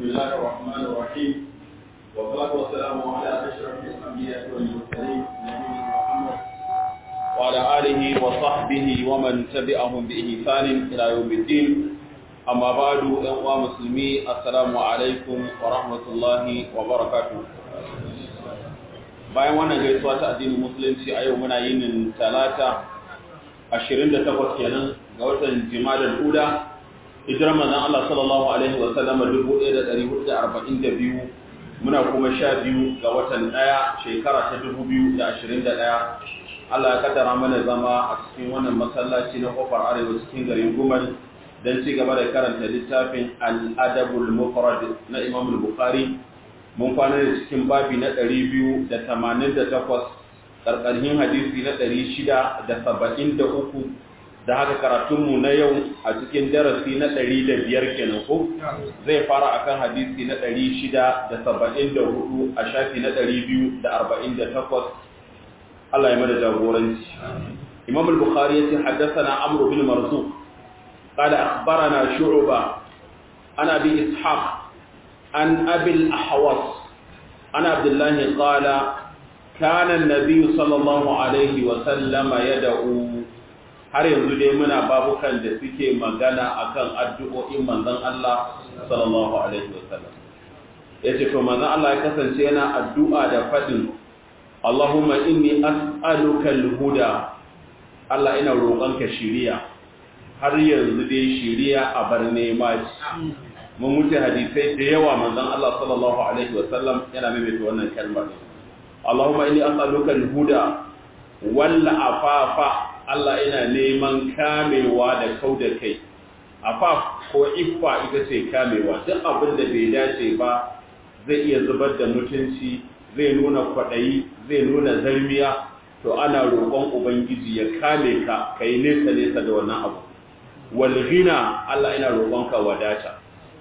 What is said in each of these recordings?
الله الرحمن الرحيم والصلاة والسلام على أشرف الأنبياء والمرسلين نبينا محمد وعلى آله وصحبه ومن تبعهم بإحسان إلى يوم الدين أما بعد أيها المسلمين السلام عليكم ورحمة الله وبركاته. Bayan wannan gaisuwa ta addinin musulunci a yau muna yin talata 28 kenan ga watan Jimadal Ula, hijirar manzon Allah sallallahu alaihi wa sallam 1442, muna kuma 12 ga watan 1 shekara ta 2021. Allah ya kaddara mana zama a cikin wannan masallaci na kofar arewa cikin garin Gumal dan ci gaba da karanta littafin Al-Adabul Mufrad na Imam Al-Bukhari. Mun kwana da cikin babi na 288, ƙarƙarhin hadisi na 673, da haka karatunmu na yau a cikin darasi na 105 kenan ko zai fara akan hadisi na 674 a shafi na 248. Allah ya mada jagoranci. Imam al-Bukhari yace haddathana Amr bin Marzuq qala akhbarana Shu'ba ana bi Ishaq عن أبي الأحوص عن عبد الله قال كان النبي صلى الله عليه وسلم يدعو. har yanzu dai muna babukan da suke magana akan addu'o'in manzon Allah sallallahu alaihi wasallam. Yace to manzon Allah ya kasance yana addu'a da fadin Allahumma inni as'aluka al-huda. Allah ina roƙonka shiriya. Har yanzu dai shiriya a bar nema ce. Mun wuce hadisai da yawa manzon Allah sallallahu alaihi wasallam yana maimaita wannan kalmar. Allahumma inni as'aluka al-huda wal afafa. Allah ina neman kamewa da kauda kai. Afaf ko iffa ita ce kamewa. Duk abin da bai dace ba zai iya zubar da mutunci, zai nuna kwadayi, zai nuna zarmiya, to ana roƙon ubangiji ya kame ka kai nesa nesa da wannan abu. Wal ghina, Allah ina roƙonka wadata.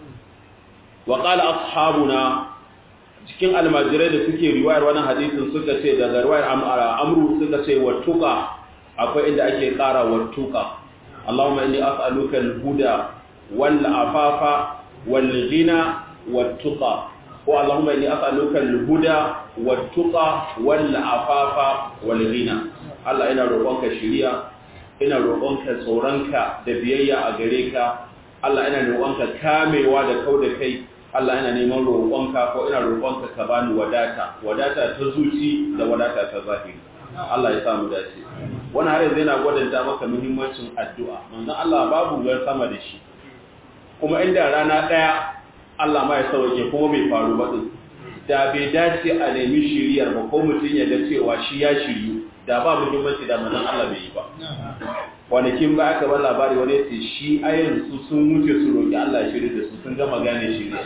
wa qala ashabuna, cikin almajirai da suke riwayar wannan hadisin suka ce daga riwayar amru suka ce wattuqa, akwai inda ake ƙara wattuqa. Allahumma inni as'aluka al-huda wal afafa wal ghina wattuqa, ko Allahumma inni as'aluka al-huda wattuqa wal afafa wal ghina. Allah ina roƙonka shiriya, ina roƙonka tsoronka da biyayya a gare ka. Allah ina roƙonka kamewa da kauda kai. Allah ina neman roƙonka ko ina roƙonka ka bani wadata ta zuci da wadata ta zahiri. Allah ya samu dace. Wannan har yanzu yana gwadanta maka muhimmancin addu'a. Manzon Allah babu ruwan sama da shi. Kuma inda rana daya Allah ma ya sauke kuma bai faru ba din. Da bai dace a nemi shiriyar ba ko mutun ya ga cewa shi ya shiryu, da ba muhimmanci da manzon Allah bai yi ba. Kwanakin ba aka bar labari wani yace shi ayin su sun wuce su roki Allah ya shirye da su, sun gama gane shiriya.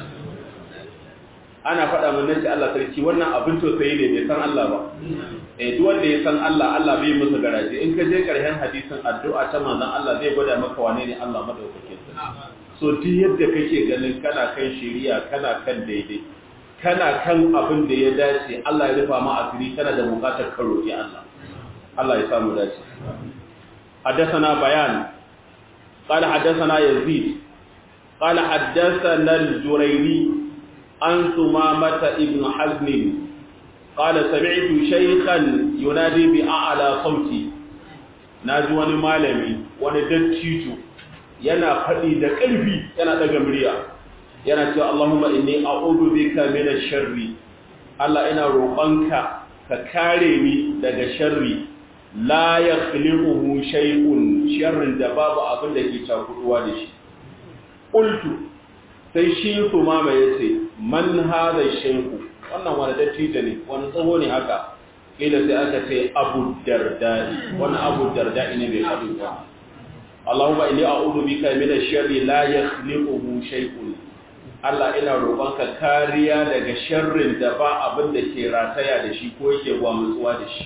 Ana faɗa mun nace Allah sarki wannan abin tausayi ne bai san Allah ba. Duk wanda ya san Allah, Allah bai masa garaje. In ka je karshen hadisin addu'a ta manzon Allah zai gwada maka wane ne Allah madaukakin sa. So duk yadda kake ganin kana kan shiriya, kana kan daidai, kana kan abin da ya dace, Allah ya rufa ma asiri, kana da bukatar ka roki Allah. Allah ya samu dace. حدثنا بيان قال حدثنا يزيد قال حدثنا الجريري عن ثمامة ابن حزم قال سمعت شيخا ينادي بأعلى صوتي. ناجي wani malami, wani dattijo yana faɗi da ƙarfi, yana daga murya, yana cewa Allahumma inni a'udhu bika minash sharri. Allah ina roƙonka ka kare ni daga sharri. La yakhliquhu shay'un, sharrin da babu abin da ke cakuduwa da shi. Qultu, sai shi kuma mai yace man hadha shaykhu, wannan wani dattijo ne, wani tsawo ne haka. Kila sai aka ce Abu Darda'i, wani Abu Darda'i ne bai faɗi ba. Allahumma inni a'udhu bika min ash-sharri la yakhliquhu shay'un. Allah ina roƙonka kariya daga sharrin da ba abin da ke rataya da shi ko yake gwamutsuwa da shi.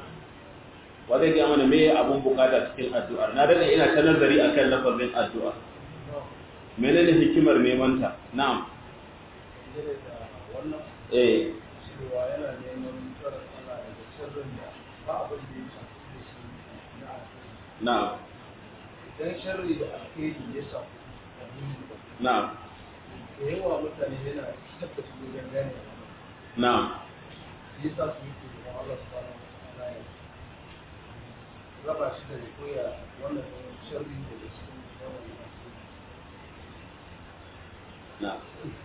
Wa zai gaya mana me abun bukata cikin addu'ar? Na dade ina ta nazari akan lafazin addu'a. Menene hikimar neman ta? Na'am. Cewa yana neman tsaron Allah daga sharrin da ba abin da ya shafi da shi na Na'am. idan sharri da alheri ya samu. Na'am. da yawa mutane yana tabbata wajen gane na'am shi yasa su yi da Allah subhanahu wa ta'ala ya raba shi da koya wannan sharri da su wannan na'am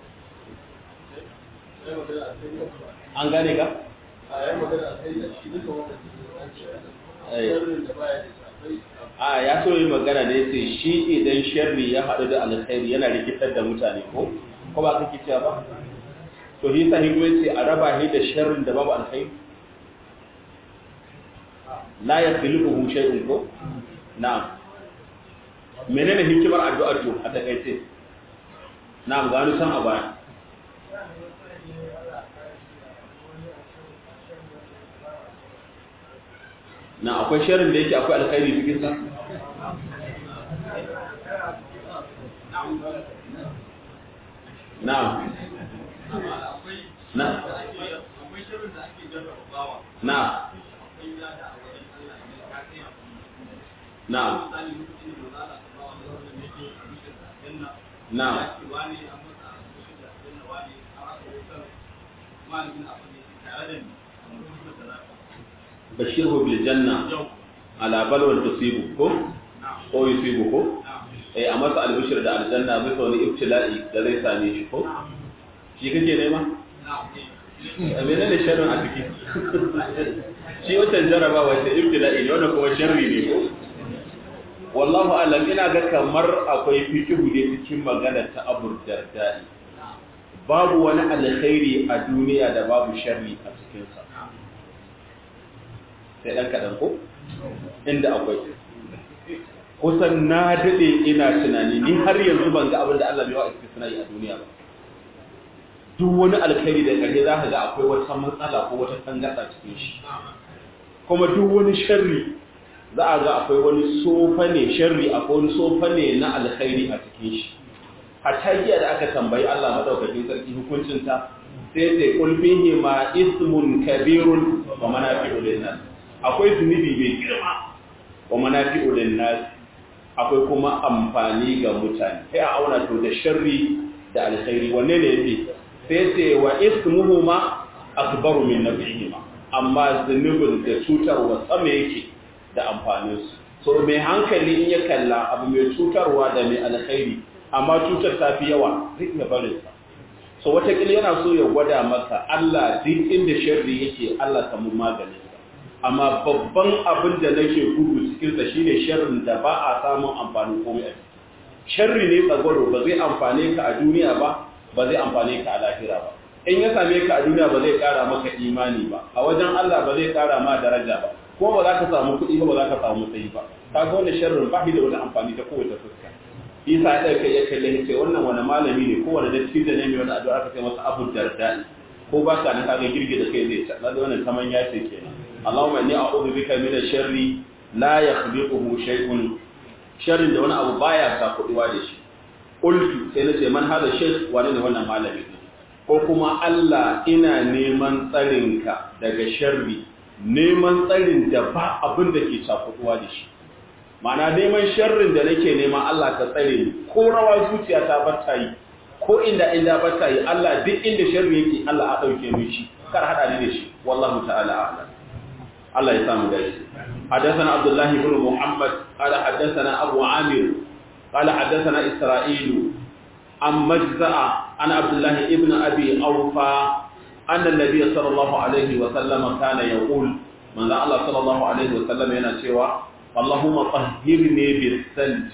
an gane ka a yayin magana sai da shi duka wannan sharrin da baya da a ya so yi magana da yace shi idan sharri ya haɗu da alkhairi yana rikitar da mutane ko ba kake cewa ba to shi sai ko yace a raba shi da sharrin da babu alkhairi la yakhluquhu shay'un ko na'am menene hikimar addu'ar to a takaice na'am gano san a baya na akwai sharrin da yake akwai alkhairi cikin sa na'am na akwai sharrin da ake jarrabawa na na'am na'am bashirhu bil janna ala balwal tusibu ko yusibu ko a masa albishir da aljanna bisa wani ibtila'i da zai same shi ko shi kake nema menene sharrin a ciki shi wancan jarabawa ce ibtila'i ne wannan kuma sharri ne ko wallahu alam ina ga kamar akwai fikihu ne cikin magana ta Abu Darda babu wani alkhairi a duniya da babu sharri a cikin sa sai dan kadan ko inda akwai kusan na dade ina tunani ni har yanzu ban ga abin da Allah bai wa istisnai a duniya ba duk wani alkhairi da kare zaka ga akwai wata matsala ko wata tangarda cikin shi kuma duk wani sharri za a ga akwai wani sofa ne sharri akwai wani sofa ne na alkhairi a cikin shi hatta giya da aka tambayi Allah madaukakin sarki hukuncin ta sai sai qul fihi ma ismun kabirun wa manafi'u lin-nas akwai zunubi mai girma wa manafi'u lin-nas akwai kuma amfani ga mutane sai a auna to da sharri da alkhairi wanne ne yake sai sai wa ismuhuma akbaru min nafihima amma zunubin da cutarwa sama yake da amfaninsu so mai hankali in ya kalla abu mai cutarwa da mai alkhairi amma cutar ta fi yawa zai iya barin sa so watakila yana so ya gwada maka Allah duk inda sharri yake Allah samu maganin sa amma babban abin da nake gudu cikin sa shine sharrin da ba a samun amfani komai a ciki sharri ne tsagwaro ba zai amfane ka a duniya ba ba zai amfane ka a lahira ba in ya same ka a duniya ba zai kara maka imani ba a wajen Allah ba zai kara ma daraja ba ko ba za ka samu kuɗi ba ba za ka samu matsayi ba ka ga wannan sharrin ba shi da wani amfani ta kowace fuska isa ya kai ya kalle ya ce wannan wani malami ne ko wani dattijo ne mai wani addu'a aka kai masa Abu Darda ko ba ka nan ka ga girge da kai zai ta na da wannan kaman ya ce kenan Allahumma inni a'udhu bika min ash-sharri la yakhliquhu shay'un sharrin da wani abu baya sa kuɗuwa da shi qultu sai na ce man hada shaykh wani ne wannan malami ko kuma Allah ina neman tsarinka daga sharri neman tsarin da ba abin da ke cakuduwa da shi ma'ana neman sharrin da nake nema Allah ka tsare ni ko rawa zuciya ta bata yi ko inda bata yi Allah duk inda sharri yake Allah a dauke min shi kar hada ni da shi wallahu ta'ala a'lam Allah ya samu dace حدثنا عبد الله بن محمد قال حدثنا أبو عامر قال حدثنا إسرائيل عن مجزأ عن عبد الله ابن أبي أوفى أن النبي صلى الله عليه وسلم كان يقول من الله صلى الله عليه وسلم ينشوى اللهم طهرني بالثلج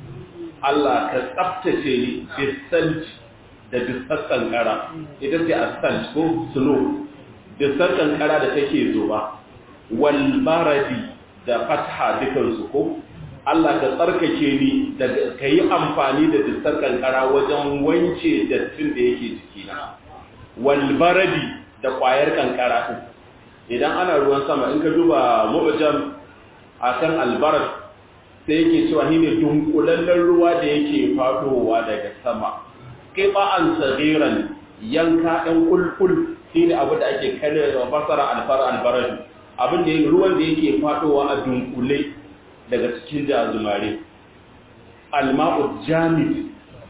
الله كتبتني بالثلج da duskan kara ita ce asal ko snow duskan kara da take zuba wal baradi da fatha dukan su ko Allah ka tsarkake ni daga kai amfani da duskan kara wajen wance dattin da yake jikina walbaradi da kwayar kankara din idan ana ruwan sama in ka duba mu'jam akan albarad sai yake cewa shine dunkulallen ruwa da yake fadowa daga sama qiba'an saghiran yanka ɗan kulkul shine abu da ake kalle da fasara albarad abin da ruwan da yake fadowa a dunkule daga cikin jazumare alma'u jamid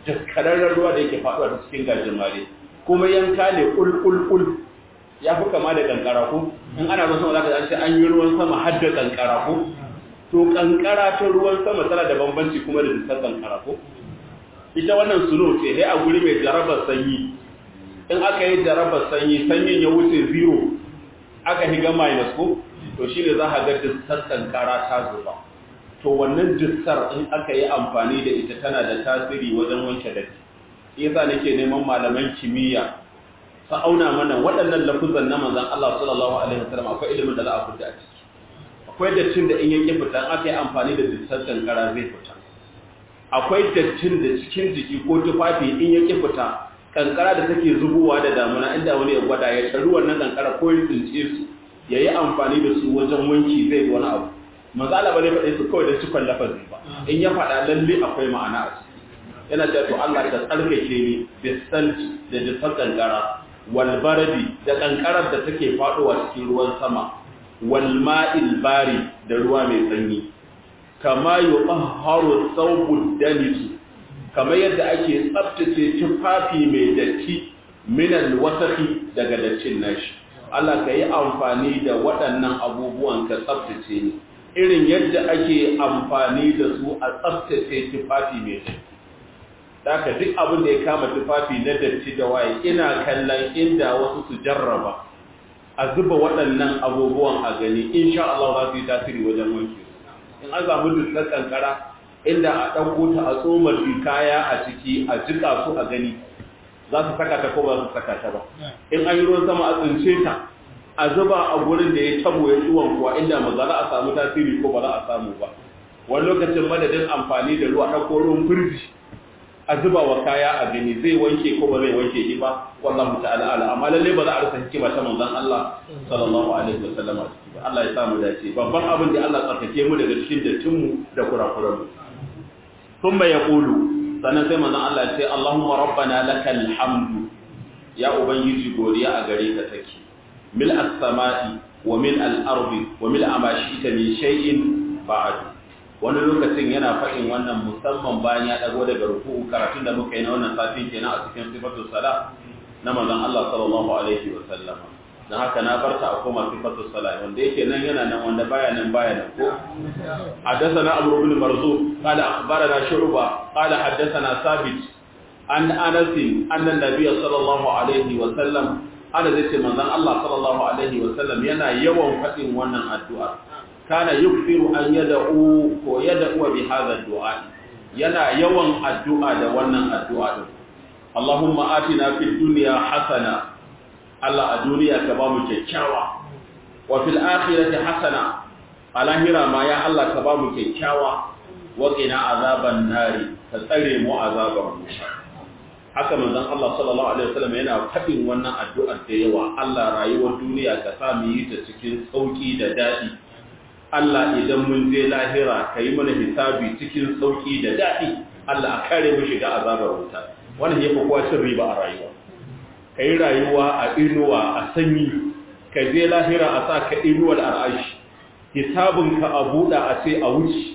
daskararren ruwa da yake faɗuwa ta cikin gajimare kuma yanka ne ƙulƙulƙul ya fi kama da ƙanƙara ko in ana ruwan sama za ka ce an yi ruwan sama har da ƙanƙara ko to ƙanƙara ta ruwan sama tana da bambanci kuma da dusar ƙanƙara ko ita wannan suno ce sai a guri mai jarabar sanyi in aka yi jarabar sanyi sanyin ya wuce zero aka higa minus ko to shi ne za a ga dusar ƙanƙara ta zuba to wannan dusar in aka yi amfani da ita tana da tasiri wajen wanke datti yasa nake neman malaman kimiyya su auna mana waɗannan lafuzan na manzon Allah sallallahu alaihi wasallam akwai ilimin da za a fita a ciki akwai dattin da in yake fita aka yi amfani da dusar ƙanƙara zai fita akwai dattin da cikin jiki ko tufafi in yake fita ƙanƙara da take zubowa da damuna inda wani ya gwada ya taru wannan ƙanƙara ko ya tsince su yayi amfani da su wajen wanki zai wani abu manzo Allah ba zai faɗe su kawai da cikon lafazi ba in ya faɗa lalle akwai ma'ana a ciki yana cewa to Allah ka tsarkake ni bisalti da dusar kankara wal baradi da kankarar da take faɗowa cikin ruwan sama wal ma'il bari da ruwa mai sanyi kama yutahharu thawbud danis kamar yadda ake tsaftace tufafi mai datti min al wasakhi daga dattin nashi Allah ka yi amfani da waɗannan abubuwan ka tsaftace ni irin yadda ake amfani da su a tsaftace tufafi mai datti daga duk abin da ya kama tufafi na datti da waye ina kallon inda wasu su jarraba a zuba waɗannan abubuwan a gani insha Allah za su yi tasiri wajen wanke in an samu dukkan kankara inda a ɗauko ta a tsoma kaya a ciki a jika su a gani za su saka ta ko ba su saka ta ba in an yi ruwan sama a tsince ta a zuba a gurin da ya tabo ya ciwon kuwa inda ma za a samu tasiri ko ba za a samu ba wani lokacin madadin amfani da ruwa ɗauko ruwan firji a zuba wa kaya a gani zai wanke ko ba zai wanke shi ba wallahu ta'ala ala amma lalle ba za a rasa hikima ta manzon Allah sallallahu alaihi wasallam Allah ya samu dace babban abin da Allah tsarkake mu daga cikin dattin mu da kurakuran mu kuma ya kulu sannan sai manzon Allah ya ce Allahumma rabbana lakal hamdu ya ubangiji godiya a gare ka take mil as-sama'i wa mil al-ardi wa mil ma shi'ta min shay'in ba'd wani lokacin yana faɗin wannan musamman bayan ya dago daga ruku'u karatun da muka yi na wannan satin kenan a cikin sifatus sala na manzon Allah sallallahu alaihi wa sallam dan haka na barta a koma sifatus sala wanda yake nan yana nan wanda baya nan ko hadathana Amr ibn Marzuq qala akhbarana Shu'ba qala hadathana Sabit an Anas anna Nabiy sallallahu alaihi wa sallam ana zai ce manzon Allah sallallahu alaihi wa sallam yana yawan faɗin wannan addu'a kana yukfiru an yad'u ko yad'u bi hadha ad-du'a yana yawan addu'a da wannan addu'a din Allahumma atina fid dunya hasana Allah a duniya ka ba mu kyakkyawa wa fil akhirati hasana a lahira ma ya Allah ka ba mu kyakkyawa wa qina azaban nari ka tsare mu azaban wuta haka manzon Allah sallallahu alaihi wasallam yana faɗin wannan addu'ar da yawa Allah rayuwar duniya ka sa mu yi ta cikin sauki da dadi Allah idan mun je lahira ka yi mana hisabi cikin sauki da daɗi Allah a kare mu shiga azabar wuta wannan ya fi kowa cin riba a rayuwa ka yi rayuwa a inuwa a sanyi ka je lahira a sa ka inuwar ar'ashi hisabinka a buɗa a ce a wuce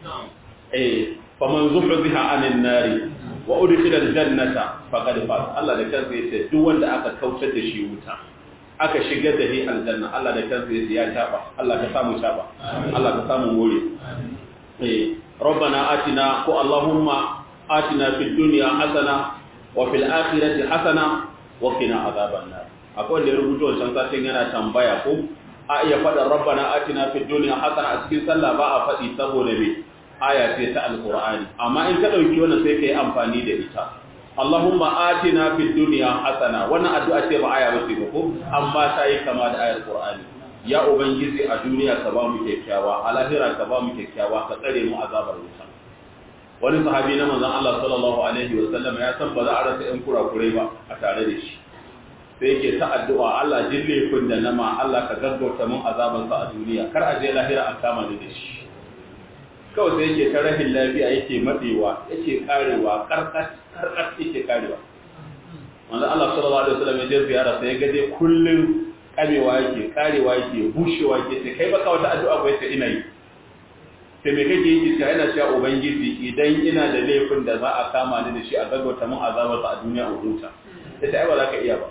faman zuhziha anin nari wa udkhila aljannata faqad faz Allah da kansa yace duk wanda aka kautar da shi wuta aka shigar da shi aljanna Allah da kansa yace ya taba Allah ka samu taba Allah ka samu more rabbana atina ko allahumma atina fid dunya hasana wa fil akhirati hasana wa qina adhaban nar akwai da rubuto wancan satin yana tambaya ko a iya faɗa rabbana atina fid dunya hasana a cikin sallah ba a faɗi saboda me aya ce ta alqur'ani amma in ka dauki wannan sai kai amfani da ita Allahumma atina fid dunya hasana wannan addu'a ce ba aya bace ba ko amma ta yi kama da ayar Qur'ani ya ubangiji a duniya ka ba mu kyakkyawa a lahira ka ba mu kyakkyawa ka tsare mu azabar wuta wani sahabi na manzon Allah sallallahu alaihi wa sallam ya san ba za a rasa ɗan kurakurai ba a tare da shi sai yake ta addu'a Allah jille kun da nama Allah ka gaggauta mun azaban sa a duniya kar a je lahira a kama ni da shi kawai sai yake ta rahin lafiya yake matsewa yake karewa karkas yake karewa wanda Allah sallallahu alaihi wasallam ya je ziyara sai ya gaje kullun kamewa yake karewa yake bushewa yake sai kai baka wata addu'a ba sai ina yi sai me kake yi ka yana cewa ubangiji idan ina da laifin da za a kama ni da shi a gaggauta mun azabar sa a duniya a huta sai ai ba za ka iya ba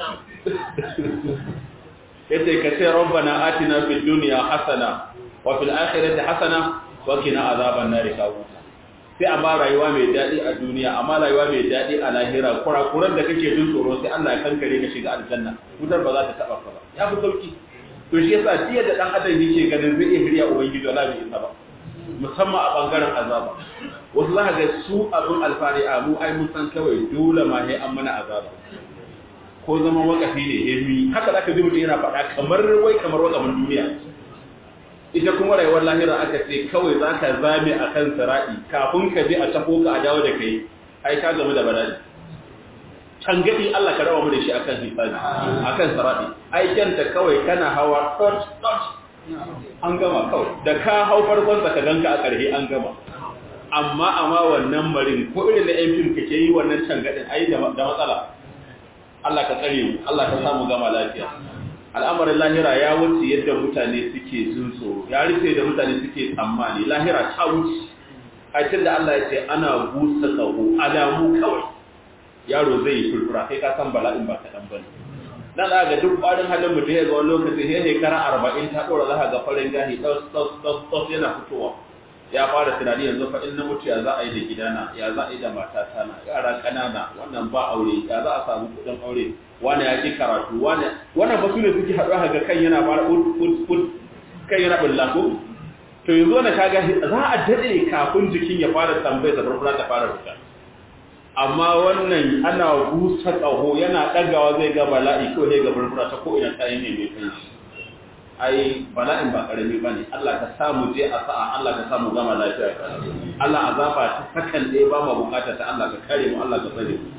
yace ka ce rabbana atina fid dunya hasana wa fil akhirati hasana wa qina azaban nar ka huta sai amma rayuwa mai dadi a duniya amma rayuwa mai dadi a lahira kurakuran da kake jin tsoro sai Allah ya kankare ka shiga aljanna wutar ba za ta taba ka ba ya fi sauki to shi yasa jiya da dan adam yake ganin zai iya hiriya ubangiji wala bai isa ba musamman a bangaren azaba wasu za ka ga su abin alfari a mu ai mun san kawai dole ma sai an mana azaba ko zama wakafi ne hemi haka zaka ji mutum yana faɗa kamar wakamin duniya ita kuma rayuwar lahira aka ce kawai zaka zame akan sira'i kafin ka je a tafo ka a dawo da kai ai ka gamu da bala'i tangadi Allah ka rawa mu da shi akan hisabi akan sira'i ai kanta kawai kana hawa dot an gama kawai da ka hau farkon ka ganka a ƙarshe an gama amma wannan marin ko irin da yan fim kake yi wannan tangadin ai da matsala Allah ka tsare mu Allah ka samu gama lafiya al'amarin lahira ya wuce yadda mutane suke jin tsoro ya rufe da mutane suke tsammani lahira ta wuce a cikin da Allah ya ce ana busa tsaho alamu kawai yaro zai yi furfura kai ka san bala'in ba kaɗan bane dan ga duk ƙwarin halin mutum ya ga wani lokaci sai shekara 40 ta ɗora za ga farin gahi ɗaus yana fitowa ya fara tunani yanzu fa in na mutu ya za a yi da gidana ya za a yi da matata na yara ƙanana wannan ba aure ya za a samu kuɗin aure wani ya ki karatu wannan ba su ne suke haɗuwa ga kan yana fara ut kan yana bulla ko to yanzu wannan kaga za a daɗe kafin jikin ya fara tambaye da farfara ta fara fita amma wannan ana busa ƙaho yana ɗagawa zai ga bala'i ko zai ga farfara ta ko ina ta yi ne mai kai shi ai bala'in ba karami bane Allah ka samu je a sa'a Allah ka samu gama lafiya Allah azaba ta sakan dai ba mu bukata ta Allah ka kare mu Allah ka tsare mu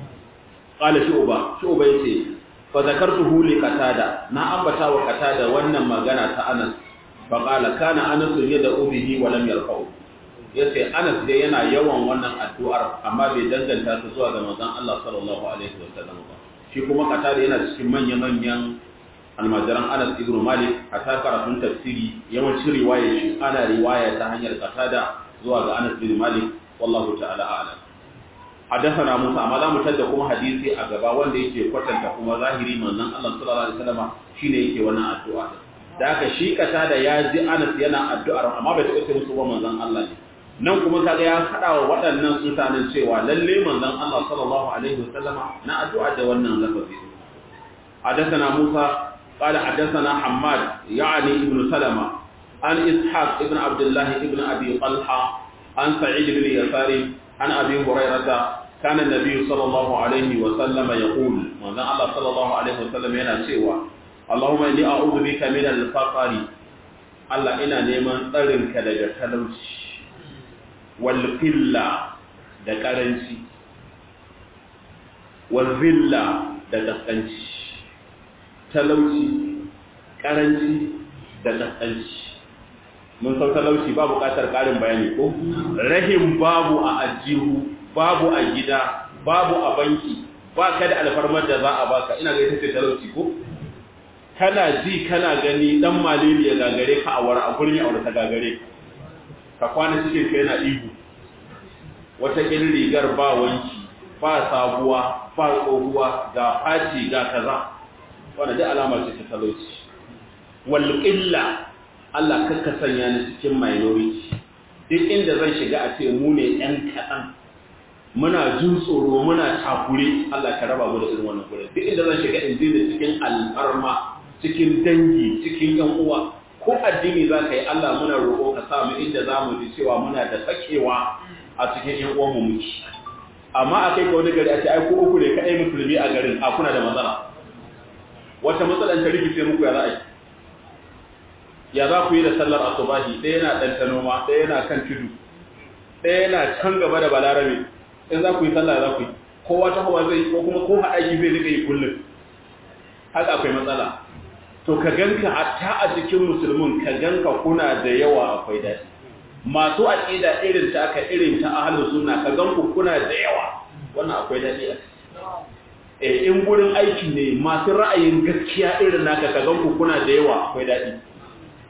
qala shu'ba yace fa zakartuhu li qatada na ambata wa qatada wannan magana ta Anas fa qala kana Anas yad'u bihi wa lam yarfa'u yace Anas dai yana yawan wannan addu'ar amma bai danganta ta zuwa ga manzon Allah sallallahu alaihi wasallam ba shi kuma qatada yana cikin manyan almajiran Anas ibn Malik a ta karatun tafsiri yawancin riwaya shi ana riwaya ta hanyar qatada zuwa ga Anas ibn Malik wallahu ta'ala a'lam hadathana Musa amma za mu tada kuma hadisi a gaba wanda yake kwatanta kuma zahiri manzon Allah sallallahu alaihi wasallam shine yake wannan addu'a da haka shi qatada ya ji Anas yana addu'ar amma bai taɓa ce musu ba manzon Allah ne nan kuma kaga ya fada wa waɗannan mutanen cewa lalle manzon Allah sallallahu alaihi wasallam na addu'a da wannan lafazi hadathana Musa قال حدثنا حماد يعني ابن سلمة عن إسحاق ابن عبد الله ابن أبي طلحة عن سعيد بن يسار عن أبي هريرة كان النبي صلى الله عليه وسلم يقول وذا الله صلى الله عليه وسلم ينا سوى اللهم إني أعوذ بك من الفقر الله إنا نيمان ترنك لجتلوش والقلة دكارنشي والذلة دكارنشي talauci karanci da kaskanci mun san talauci ba buƙatar ƙarin bayani ko rahim babu a ajihu babu a gida babu a banki ba ka da alfarmar da za a baka ina ga ita ce talauci ko kana ji kana gani dan malili ya gagare ka a wara a gurin ya aure ta gagare ka kwana cikin ka yana ihu wata irin rigar ba wanki ba sabuwa ba tsohuwa ga faci ga kaza wanda dai alama ce ta talauci wal qilla Allah kakka sanya ni cikin minority duk inda zan shiga a ce mu ne ɗan kaɗan muna jin tsoro muna takure Allah ka raba mu da irin wannan gure duk inda zan shiga in je cikin alfarma cikin dangi cikin yan uwa ko addini za ka yi Allah muna roƙo ka sa mu inda za mu ji cewa muna da sakewa a cikin yan uwan mu muke amma akai ka wani gari a ce ai ko uku ne kaɗai musulmi a garin a kuna da matsala wata matsalan ta rikice muku ya za a yi ya za ku yi da sallar asubahi ɗaya yana ɗanta noma ɗaya yana kan tudu ɗaya yana can gaba da balarabe in za ku yi sallah za ku yi kowa ta hawa zai ko kuma ko haɗaki zai rika yi kullum haka akwai matsala to ka ganka hatta a cikin musulmin ka ganka kuna da yawa akwai daɗi masu aƙida irin ta aka irin ta ahlus sunna ka ganku kuna da yawa wannan akwai daɗi a in gurin aiki ne masu ra'ayin gaskiya irin naka ka ganku kuna da yawa akwai daɗi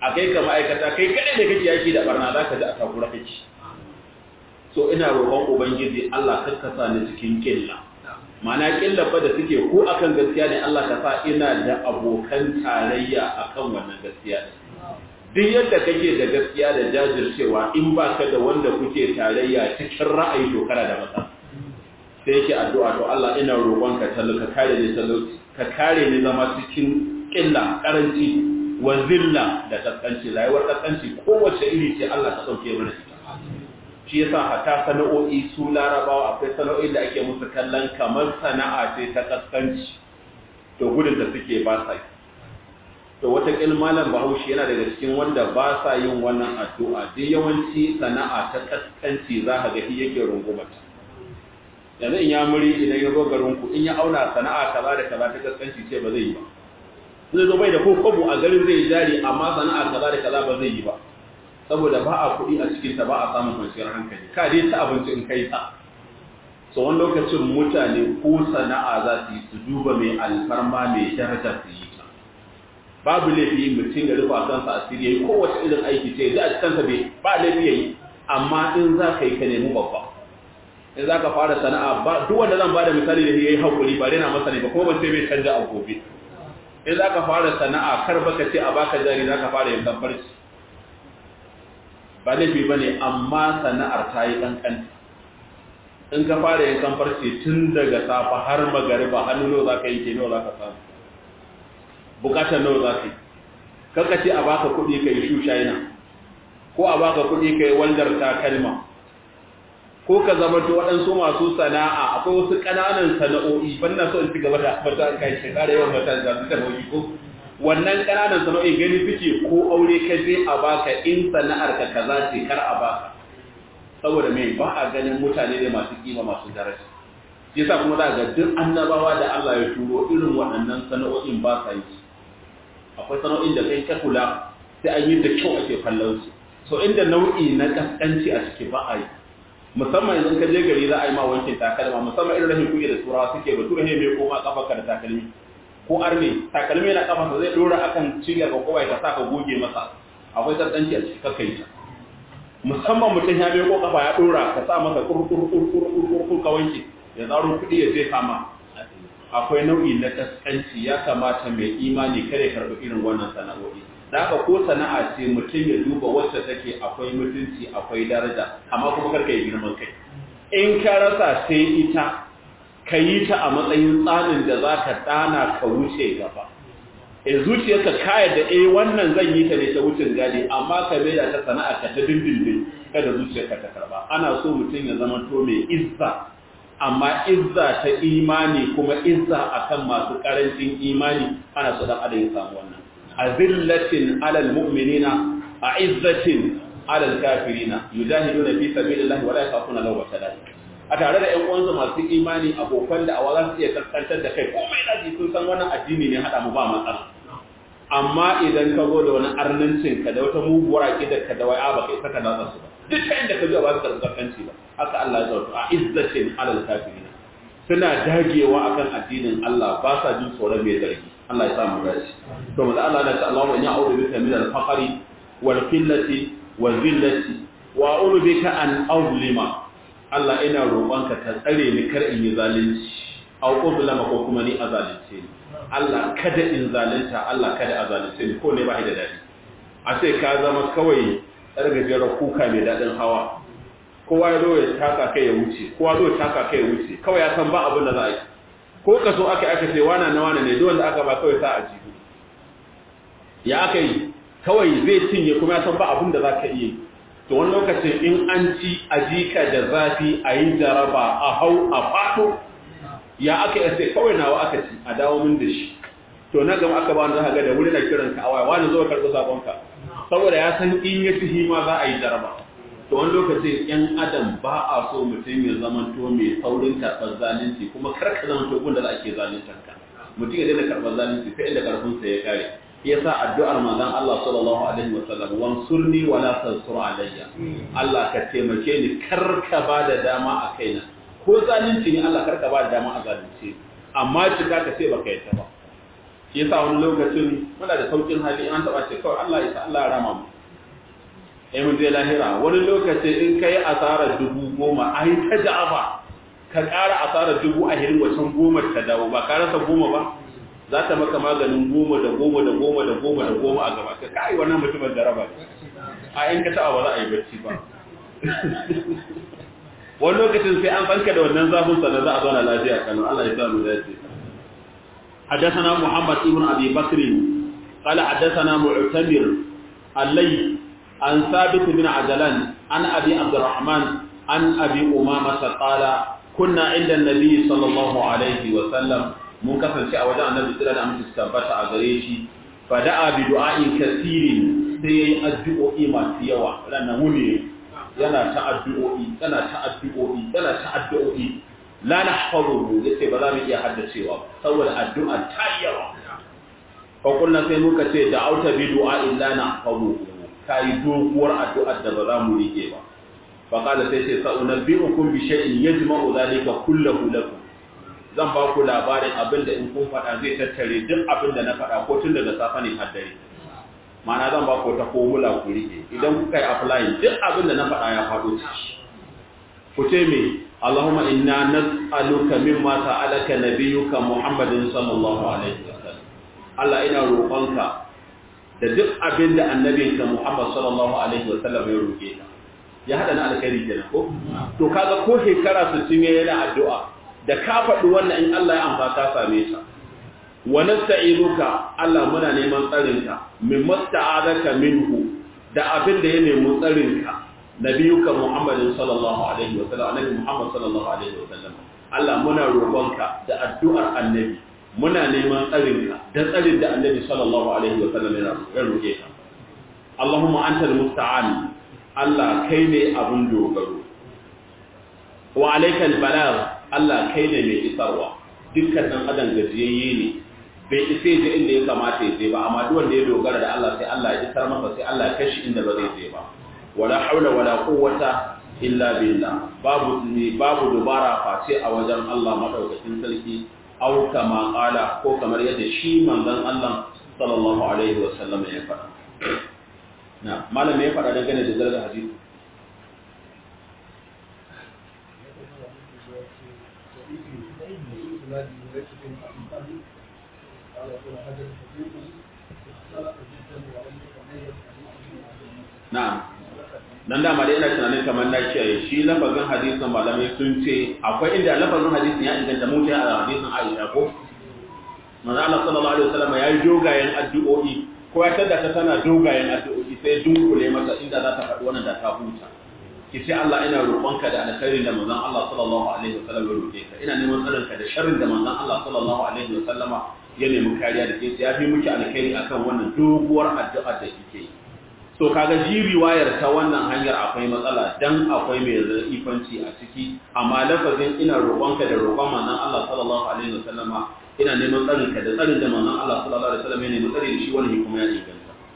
a kai ka ma'aikata kai kaɗai da kake yaki da barna za ka ji a takura kake. So ina roƙon Ubangiji Allah kakkasa ni cikin ƙilla. Mana ƙilla fa da suke ko akan gaskiya ne Allah ka sa ina da abokan tarayya akan wannan gaskiya. Duk yadda kake da gaskiya da jajircewa in ba ka da wanda kuke tarayya cikin ra'ayi to kana da matsala. Sai yake addu'a to Allah ina roƙon ka ka kare ni talauci, ka kare ni zama cikin ƙilla, ƙaranci, wa zilla da kaskanci, rayuwar kaskanci kowace iri ce Allah ka sauke mana ita. Shi yasa hatta sana'o'i su larabawa akwai sana'o'i da ake musu kallon kamar sana'a ce ta kaskanci to gudun da suke ba sa yi. To wata malam Bahaushe yana daga cikin wanda ba sa yin wannan addu'a duk yawanci sana'a ta kaskanci za ka ga shi yake rungumata. Yanzu in ya muri idan ya zo garin ku in ya auna sana'a kaza da kaza ta kaskanci ce ba zai yi ba. Zai zo bai da ko kobo a garin zai jari amma sana'a kaza da kaza ba zai yi ba. Saboda ba a kuɗi a cikinta ba a samun kwanciyar hankali ka dai ta abinci in kai ta. So wani lokacin mutane ko sana'a za su yi su duba mai alfarma mai daraja su yi ta. Babu laifi mutum ya rufa kansa asiri yayi kowace irin aiki ce da a cikinsa bai ba laifi yayi amma in za ka yi ka nemi babba. In za ka fara sana'a ba duk wanda zan bada misali da yayi hakuri ba rena masa ne ba kuma ban sai bai canja a gobe. In za ka fara sana'a kar baka ce a baka jari za ka fara yankan farci. Ba laifi ba ne amma sana'ar ta yi ƙanƙanta in ka fara yankan farce tun daga safa har magariba hannu nawa za ka yi ke nawa za ka samu bukatar nawa za ka yi kaka ce a baka kuɗi ka yi shushaina ko a baka kuɗi ka yi waldar takalma ko ka zama to waɗansu masu sana'a akwai wasu ƙananan sana'o'i ban na so in ci gaba da mata kai shekara yawan mata da su sana'o'i ko wannan ƙananan sana'o'i gani suke ko aure ka je a baka in sana'ar ka kaza ce kar a baka saboda mai ba a ganin mutane ne masu kima masu daraja yasa kuma za ga duk annabawa da Allah ya turo irin waɗannan sana'o'in ba sa yi akwai sana'o'in da kai ka kula sai an yi da kyau ake kallon su so inda nau'i na kaskanci a ciki ba a yi musamman idan ka je gari za a yi ma wankin takalma musamman irin rashin kuke da turawa suke ba tura mai koma kafa da takalmi ko arne takalmi na kafa zai dora akan cinyar ka kowa ka saka goge masa akwai kaskanci a ciki kakai ta musamman mutum ya bai ko kafa ya dora ka sa masa kurkur ka wanke ya zaro kudi ya je kama akwai nau'i na kaskanci ya kamata mai imani kare karɓi irin wannan sana'o'i da haka ko sana'a ce mutum ya duba wacce take akwai mutunci akwai daraja amma kuma karka yi girman kai in ka rasa sai ita ka yi ta a matsayin tsanin da za ka ɗana ka wuce gaba in zuciyarka kaya da wannan zan yi ta ne ta wucin gadi amma ka mai da ta sana'a ka ta dindindin kada zuciyarka ta karba ana so mutum ya zama to mai izza amma izza ta imani kuma izza akan masu karancin imani ana so dan adam ya samu wannan azillatin alal mu'minina a'izzatin alal kafirina yujahiduna fi sabilillahi wa la yakhafuna lawmata laim a tare da ƴan uwansu masu imani abokan da awa za su iya kaskantar da kai komai da sun san wannan addini ne hada mu ba matsala amma idan ka zo da wani arnancin ka da wata muguwar aqidar ka da wai ba kai saka nasa su ba duk inda ka zo ba su kaskanci ba haka Allah ya zauta a izzatin alal kafirin suna dagewa akan addinin Allah ba sa jin tsoron mai zargi Allah ya samu dace to mu da Allah ya ce Allahu ya a'udhu bika min al-faqri wal qillati wal zillati wa a'udhu bika an azlima Allah ina roƙonka ka tsare ni kar in yi zalunci au uzlama ko kuma ni azalunce ni Allah kada in zalunta Allah kada azalunce ni ko ne ba da dadi a sai ka zama kawai tsargajiyar kuka mai dadin hawa kowa ya zo ya taka kai ya wuce kowa zo ya taka kai ya wuce kawai ya san ba abin da za a yi ko ka so aka ce wana na wana ne duk wanda aka ba kawai sa a jibi ya aka yi kawai zai cinye kuma ya san ba abin da za ka iya yi to wani lokacin in an ci a jika da zafi a yi jaraba a hau a fato ya aka yi sai kawai nawa aka ci a dawo min da shi to na gama aka ba wani za ga da wuri na kiran ka awaya wani zo karɓi sabonka saboda ya san in ya ci hima za a yi jaraba to wani lokacin yan adam ba a so mutum ya zama to mai saurin karɓar zalunci kuma kar ka zama to gunda da ake zaluntar ka mutum ya daina karɓar zalunci sai inda karfinsa ya kare yasa addu'ar manzon Allah sallallahu alaihi wasallam wansurni wala tansur alayya Allah ka taimake ni karka bada dama a kaina ko zalunci ne Allah karka bada dama a zalunce amma cika ka ce baka yadda ba shi yasa wani lokacin muna da saukin hali an taba ce kawai Allah ya sa Allah ya rama mu mun je lahira wani lokaci in kai asarar 10,000 ai ta ja'afa ka ƙara asarar 10,000 a hirin wacan 10 ta dawo ba ka rasa 10 ba za ta maka maganin 10 da 10 da 10 da 10 da 10 a gaba ka kai wannan mutumin da raba a in ka taɓa ba za a yi bacci ba wani lokacin sai an fanka da wannan zafin sa da za a zauna lafiya kanu Allah ya samu dace حدثنا محمد بن أبي بكر قال حدثنا معتمر الليث عن ثابت بن عجلان عن أبي عبد الرحمن عن أبي أمامة قال كنا عند النبي صلى الله عليه وسلم منكسر شيء وجاء النبي صلى الله عليه وسلم استثبت أغريشي فدعا بدعاء كثير سي الدعاء ما سيوا لأنه yana ta'addu'o'i la nahfazuhu yace ba za mu iya haddacewa saboda addu'a ta yawa fa kunna sai muka ce da auta bi du'a illa nahfazuhu kai doguwar addu'ar da ba za mu rike ba fa qala sai ce sa'unabbi'ukum bi shay'in yajma'u dhalika kullahu lakum zan ba ku labarin abinda in kun faɗa zai tattare duk abinda na faɗa ko tun daga safa ne har dare ma'ana zan ba ku ta formula ku rike idan kuka yi applying duk abinda na faɗa ya faɗo ciki ku ce me Allahumma inna nas'aluka mimma sa'alaka nabiyyuka Muhammadin sallallahu alaihi wasallam Allah ina roƙonka da duk abinda annabinka Muhammad sallallahu alaihi wasallam ya roƙe ka ya hada na alkhairi kenan ko to kaga ko shekara 60 yana addu'a da ka faɗi wannan in Allah ya amsa ka same ta wa nasta'inuka Allah muna neman tsarinka mimma sta'adaka minhu da abinda ya nemi tsarinka nabiyuka Muhammadin sallallahu alaihi wa sallam annabi Muhammad sallallahu alaihi wa sallam Allah muna roƙonka da addu'ar annabi muna neman tsarinka da tsarin da annabi sallallahu alaihi wa sallam ya roƙe ka Allahumma antal musta'an Allah kai ne abun dogaro wa alaikal balagh Allah kai ne mai isarwa dukkan dan adam gajiyayye ne bai isa je inda ya kamata ya je ba amma duk wanda ya dogara da Allah sai Allah ya isar masa sai Allah ya kashi inda ba zai je ba wala haula wala quwwata illa billah babu dubara face a wajen Allah madaukakin sarki au kama qala ko kamar yadda shi manzon Allah sallallahu alaihi wasallam ya faɗa na malam ya faɗa dangane da zarga hadisi na'am dan dama dai ina tunanin kamar na kiyaye shi lafazin hadisin malamai sun ce akwai inda lafazin hadisin ya inganta mutum a hadisin Aisha ko manzo Allah sallallahu alaihi wasallam yayi dogayen addu'o'i ko ya tada ta tana dogayen addu'o'i sai dunkule mata inda za ta faɗi wannan da ta huta ki ce Allah ina roƙonka da alkhairin da manzon Allah sallallahu alaihi wasallam ya roƙe ka ina neman tsaronka da sharrin da manzon Allah sallallahu alaihi wasallama ya nemi kariya da ke ya fi miki alkhairi akan wannan doguwar addu'a da kike yi so kaga ji riwayar ta wannan hanyar akwai matsala dan akwai mai zaifanci a ciki amma lafazin ina roƙonka da roƙon manzon Allah sallallahu alaihi wasallama ina neman tsarinka da tsarin da manzon Allah sallallahu alaihi wasallam ya nemi tsari da shi wannan kuma ya inganta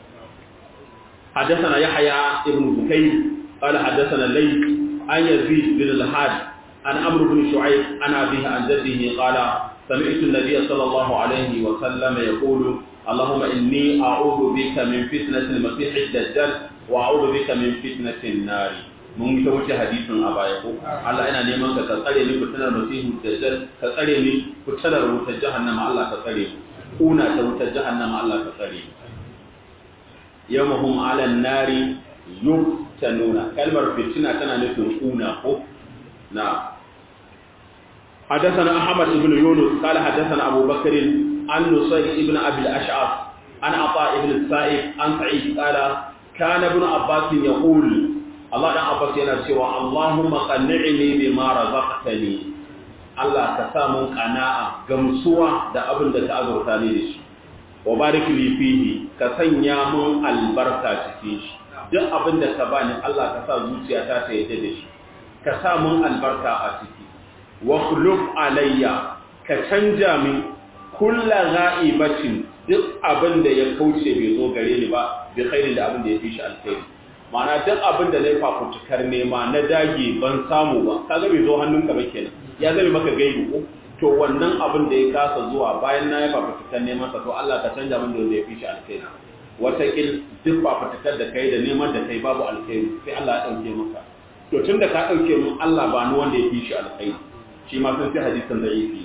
حدثنا يحيى ابن بكير قال حدثنا الليث عن يزيد بن الحاد عن عمرو بن شعيب عن أبيه عن جده قال سمعت النبي صلى الله عليه وسلم يقول اللهم إني أعوذ بك من فتنة المسيح الدجال وأعوذ بك من فتنة النار mun ta wuce hadisin a baya ko Allah ina neman ka tsare ni fitinar masihu dajjal ka tsare ni fitinar wutar jahannama Allah ka tsare ni kuna ta wutar jahannama Allah ka tsare ni yawmahum 'ala an-nari yuftanuna kalmar fitina tana nufin kuna ko na حدثنا أحمد بن يونس قال حدثنا أبو بكر عن نصير بن أبي الأشعث عن عطاء بن السائب عن سعيد قال كان ابن عباس يقول الله بن عباس يقول اللهم قنعني بما رزقتني الله كسامن قناعة gamsuwa da abin da ka azurta ni da shi wa barik li fihi ka sanya mun albarka cikin shi duk abin da ka bani Allah ka sa zuciyata ta yadda da shi ka sa mun albarka a ciki wa khuluf alayya ka canja min kullu ghaibatin duk abin da ya kauce bai zo gare ni ba bi khairin da abin da ya fi shi alkhairi ma'ana duk abin da nayi fafutukar nema na dage ban samu ba kaga bai zo hannunka ba kenan ya zame maka gaibi ko to wannan abin da ya kasa zuwa bayan na yi fafutukan neman sa to Allah ka canja min da wanda ya fi shi alkhairi watakil duk fafutukar da kai da neman da kai babu alkhairi sai Allah ya ɗauke maka to tun da ka ɗauke min Allah ba ni wanda ya fi shi alkhairi shi ma sun fi hadisin da yake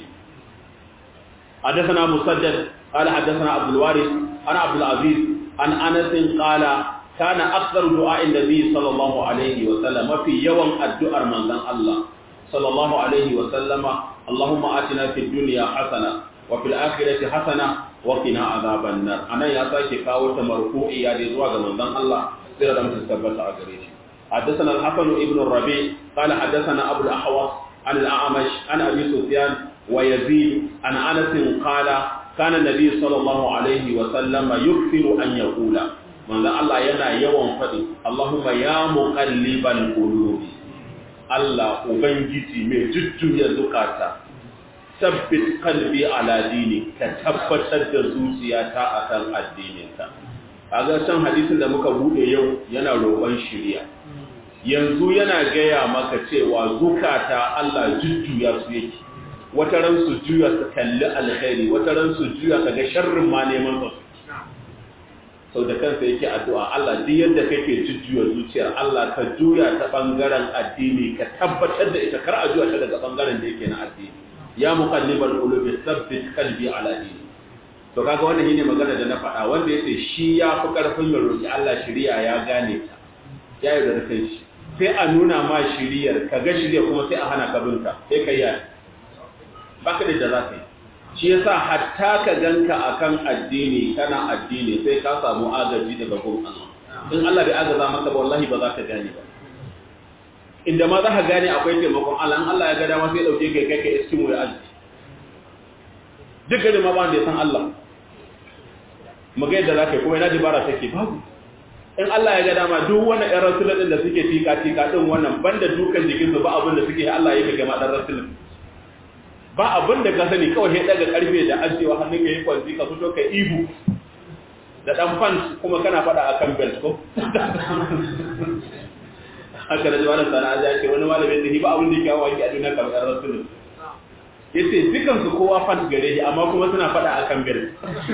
حدثنا مسدد قال حدثنا عبد الوارث عن عبد العزيز عن أنس قال كان أكثر دعاء النبي صلى الله عليه وسلم في يوم الدعاء من الله صلى الله عليه وسلم اللهم آتنا في الدنيا حسنة وفي الآخرة حسنة وقنا عذاب النار أنا يا ساكي كاوة مرفوعي يا رزواج من الله سيرا متثبت أجريش حدثنا الحسن ابن الربيع قال حدثنا أبو الأحوص عن الأعمش عن أبي سفيان ويزيد عن أنس قال كان النبي صلى الله عليه وسلم يكثر أن يقول من الله ينا يوم فدي اللهم يا مقلب القلوب الله ubangiji mai jujjuya zukata sabbit qalbi ala dini ka tabbatar da zuciyata akan addininka kaga san hadisin da muka bude yau yana roƙon shiriya yanzu yana gaya maka cewa zukata Allah jujjuya su yake wata ran su juya su kalli alkhairi wata ran su juya kaga sharrin ma neman su sau da kansa yake addu'a Allah duk yadda kake jujjuya zuciyar Allah ka juya ta bangaren addini ka tabbatar da ita kar a juya ta daga bangaren da yake na addini ya muqallibal qulubi thabbit qalbi ala dini to kaga wannan shine magana da na faɗa wanda yace shi ya fi karfin ya roki Allah shiriya ya gane ta ya yi da kai shi sai a nuna ma shiriyar kaga shiriya kuma sai a hana ka binta sai kai ya baka da za ka yi shi yasa hatta ka ganka akan addini kana addini sai ka samu agaji daga gurin Allah in Allah bai agaza maka ba wallahi ba za ka gane ba inda ma za ka gane akwai taimakon Allah in Allah ya ga dama sai dauke kai kai iskin wuri aji duk da ma ba da san Allah maga yadda za ka yi kuma ina dibara take babu in Allah ya ga dama duk wani ɗan rasulun da suke tika ɗin wannan banda dukan jikinsu ba abin da suke Allah ya ga ma ɗan rasulun ba abin da ka sani kawai sai daga karfe da ajewa hannun ka yi kwanci ka fito ka ihu da dan fans kuma kana fada akan belt ko haka da jama'a sana ya ce wani malamin da ba abin da yake hawa ki a duniya kamar ɗan rasulun yace dukan su kowa fans gare shi amma kuma suna fada akan belt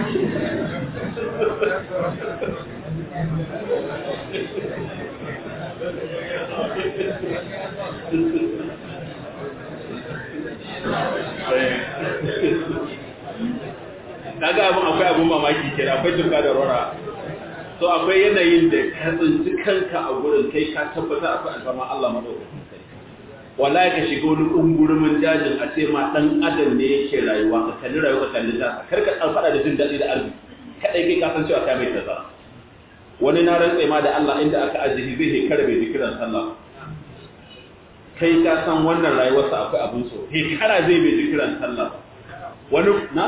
kaga abin akwai abin mamaki kira akwai turka da rora so akwai yanayin da ka tsinci kanka a gurin kai ka tabbata akwai alfarma Allah madaukakin kai wallahi ka shiga wani ungurumin dajin a ce ma dan adam ne yake rayuwa ka kalli rayuwa ka kalli ta kar ka dan fada da jin dadi da arziki kadai kai ka san cewa kai mai tazara wani na rantsa ma da Allah inda aka ajihi zai hekara bai zikiran sallah kai ka san wannan rayuwarsa akwai abin so hekara zai bai zikiran sallah wani na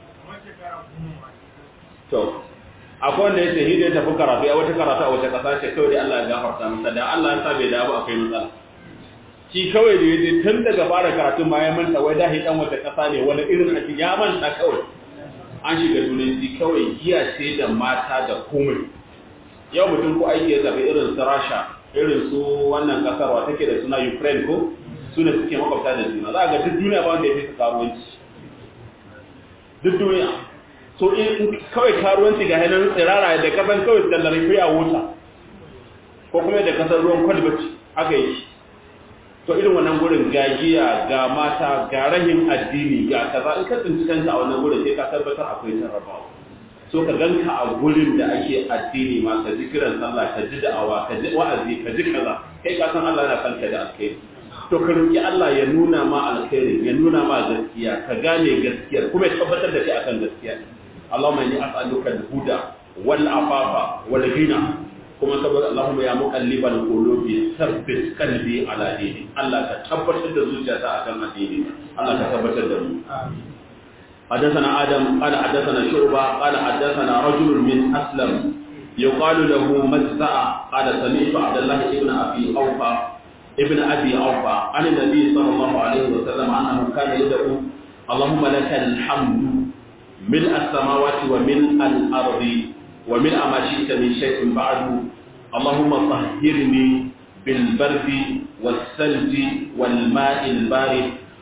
to akwai wanda yace hidai tafi karatu ya wata karatu a wata kasa ce kawai dai Allah ya gafarta masa da Allah ya sa bai dawo akwai matsala shi kawai da yaje tun daga fara karatu ma ya manta wai da hidan wata kasa ne wani irin a ya manta kawai an shiga duniyar kawai giya ce da mata da komai yau mutum ko aiki ya zabi irin su Rasha irin su wannan kasar wa take da suna Ukraine ko su ne suke makwabta da juna za ga duk duniya ba wanda ya fi su karuwanci duk duniya so in kawai karuwanci ga hannun tsirara da kasan kawai tsallar fiya wuta ko kuma da kasar ruwan kwalbaci aka yi to irin wannan gurin ga giya ga mata ga rahim addini ga kaza in ka tsinci kanka a wannan gurin sai ka tabbatar akwai jarrabawa so ka ganka a gurin da ake addini ma ka ji kiran sallah ka ji da'awa ka ji wa'azi ka ji kaza kai ka san Allah yana kanka da alkhairi to ka roki Allah ya nuna ma alkhairi ya nuna ma gaskiya ka gane gaskiya kuma ya tabbatar da kai akan gaskiya Allahumma inni as'aluka al-huda wal afafa wal ghina kuma saboda Allahumma ya muqallibal qulubi thabbit qalbi ala dini Allah ka tabbatar da zuciyata akan addini Allah ka tabbatar da mu حدثنا آدم قال حدثنا شعبة قال حدثنا رجل من أسلم يقال له مجزع قال سمعت عبد الله ابن أبي أوفى عن النبي صلى الله عليه وسلم أنه كان يدعو اللهم لك الحمد ملء السماوات وملء الأرض وملء ما شئت من شيء بعد اللهم طهرني بالبرد والثلج والماء البارد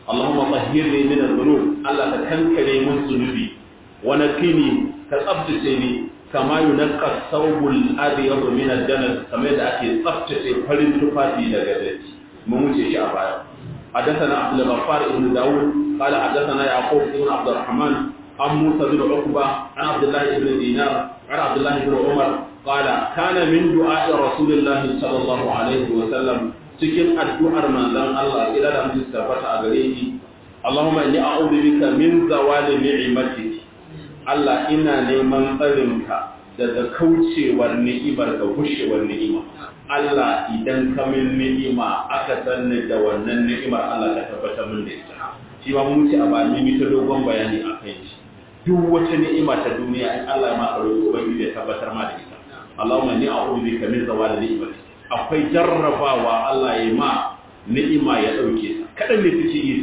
Allahumma tahhirni min adh-dhunub Allah ka kankare mun zunubi wa nakini ka tsabtace ni kama yunqqa thawbul abyad min ad-danas kamar da ake tsabtace farin tufafi daga datti mun wuce shi a baya حدثنا عبد الغفار بن داود قال حدثنا يعقوب بن عبد الرحمن عن موسى بن عقبة عن عبد الله بن دينار عن عبد الله بن عمر قال كان من دعاء رسول الله صلى الله عليه وسلم cikin addu'ar manzon Allah ila da mutum tabbata a gare shi Allahumma inni a'udhu bika min zawali ni'matik Allah ina neman tsarinka daga kaucewar ni'imar ga gushewar ni'ima Allah idan ka min ni'ima aka sanni da wannan ni'imar Allah ka tabbatar min da ita shi ma mun ci a ba ni ta dogon bayani akan shi duk wata ni'ima ta duniya in Allah ya maka roƙo ubangiji ya tabbatar ma da ita Allahumma inni a'udhu bika min zawali ni'matik akwai jarrabawa Allah ya ma ni'ima ya dauke ta kadan ne take yi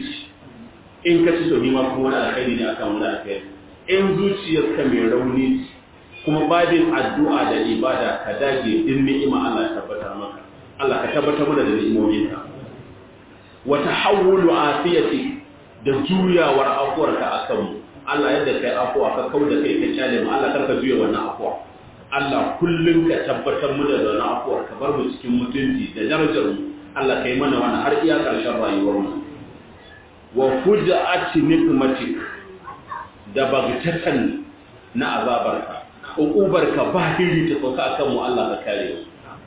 in ka ci to ni ma kuma wani alkhairi ne akan wani alkhairi in zuciyarka mai rauni kuma babin addu'a da ibada ka dage din ni'ima Allah ya tabbatar maka Allah ka tabbatar mana da ni'imominka wa tahawulu afiyati da juyawar afuwarka akan mu Allah yadda kai afuwa ka kauda kai ka kyale mu Allah karka juya wannan afuwa Allah kullum ka tabbatar mu da wannan afuwar ka bar mu cikin mutunci da darajar mu Allah kai mana wannan har iya karshen rayuwar mu wa fuja'ati nikmatik da bagtatan na azabarka uqubarka ba hiri ta sauka akan mu Allah ka kare mu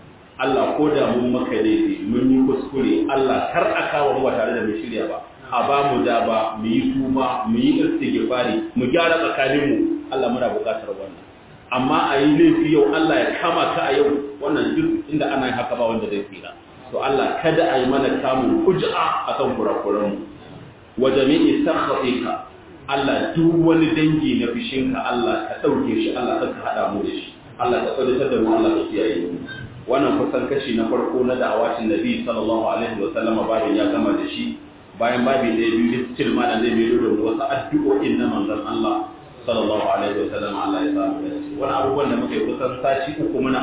Allah ko da mun maka laifi mun yi kuskure Allah kar aka wa mu tare da mu shirya ba a ba mu da ba mu yi tuba mu yi istighfari mu gyara tsakanin mu Allah muna buƙatar wannan amma a yi laifi yau Allah ya kama ka a yau wannan duk inda ana yin haka ba wanda zai tsira to Allah kada a yi mana kamun hujja akan kurakuran mu wa jami'i sakhatika Allah duk wani dangi na fishinka Allah ka dauke shi Allah ka hada mu da shi Allah ka tsare da mu Allah ka kiyaye mu wannan kusan kashi na farko na da'awatin Nabi sallallahu alaihi wa sallam babin ya gama da shi bayan babi da biyu cikin malam zai biyo da wasu addu'o'in na manzon Allah sallallahu alaihi wa sallam Allah ya sa mu dace wani abubuwan da muke kusan sati uku muna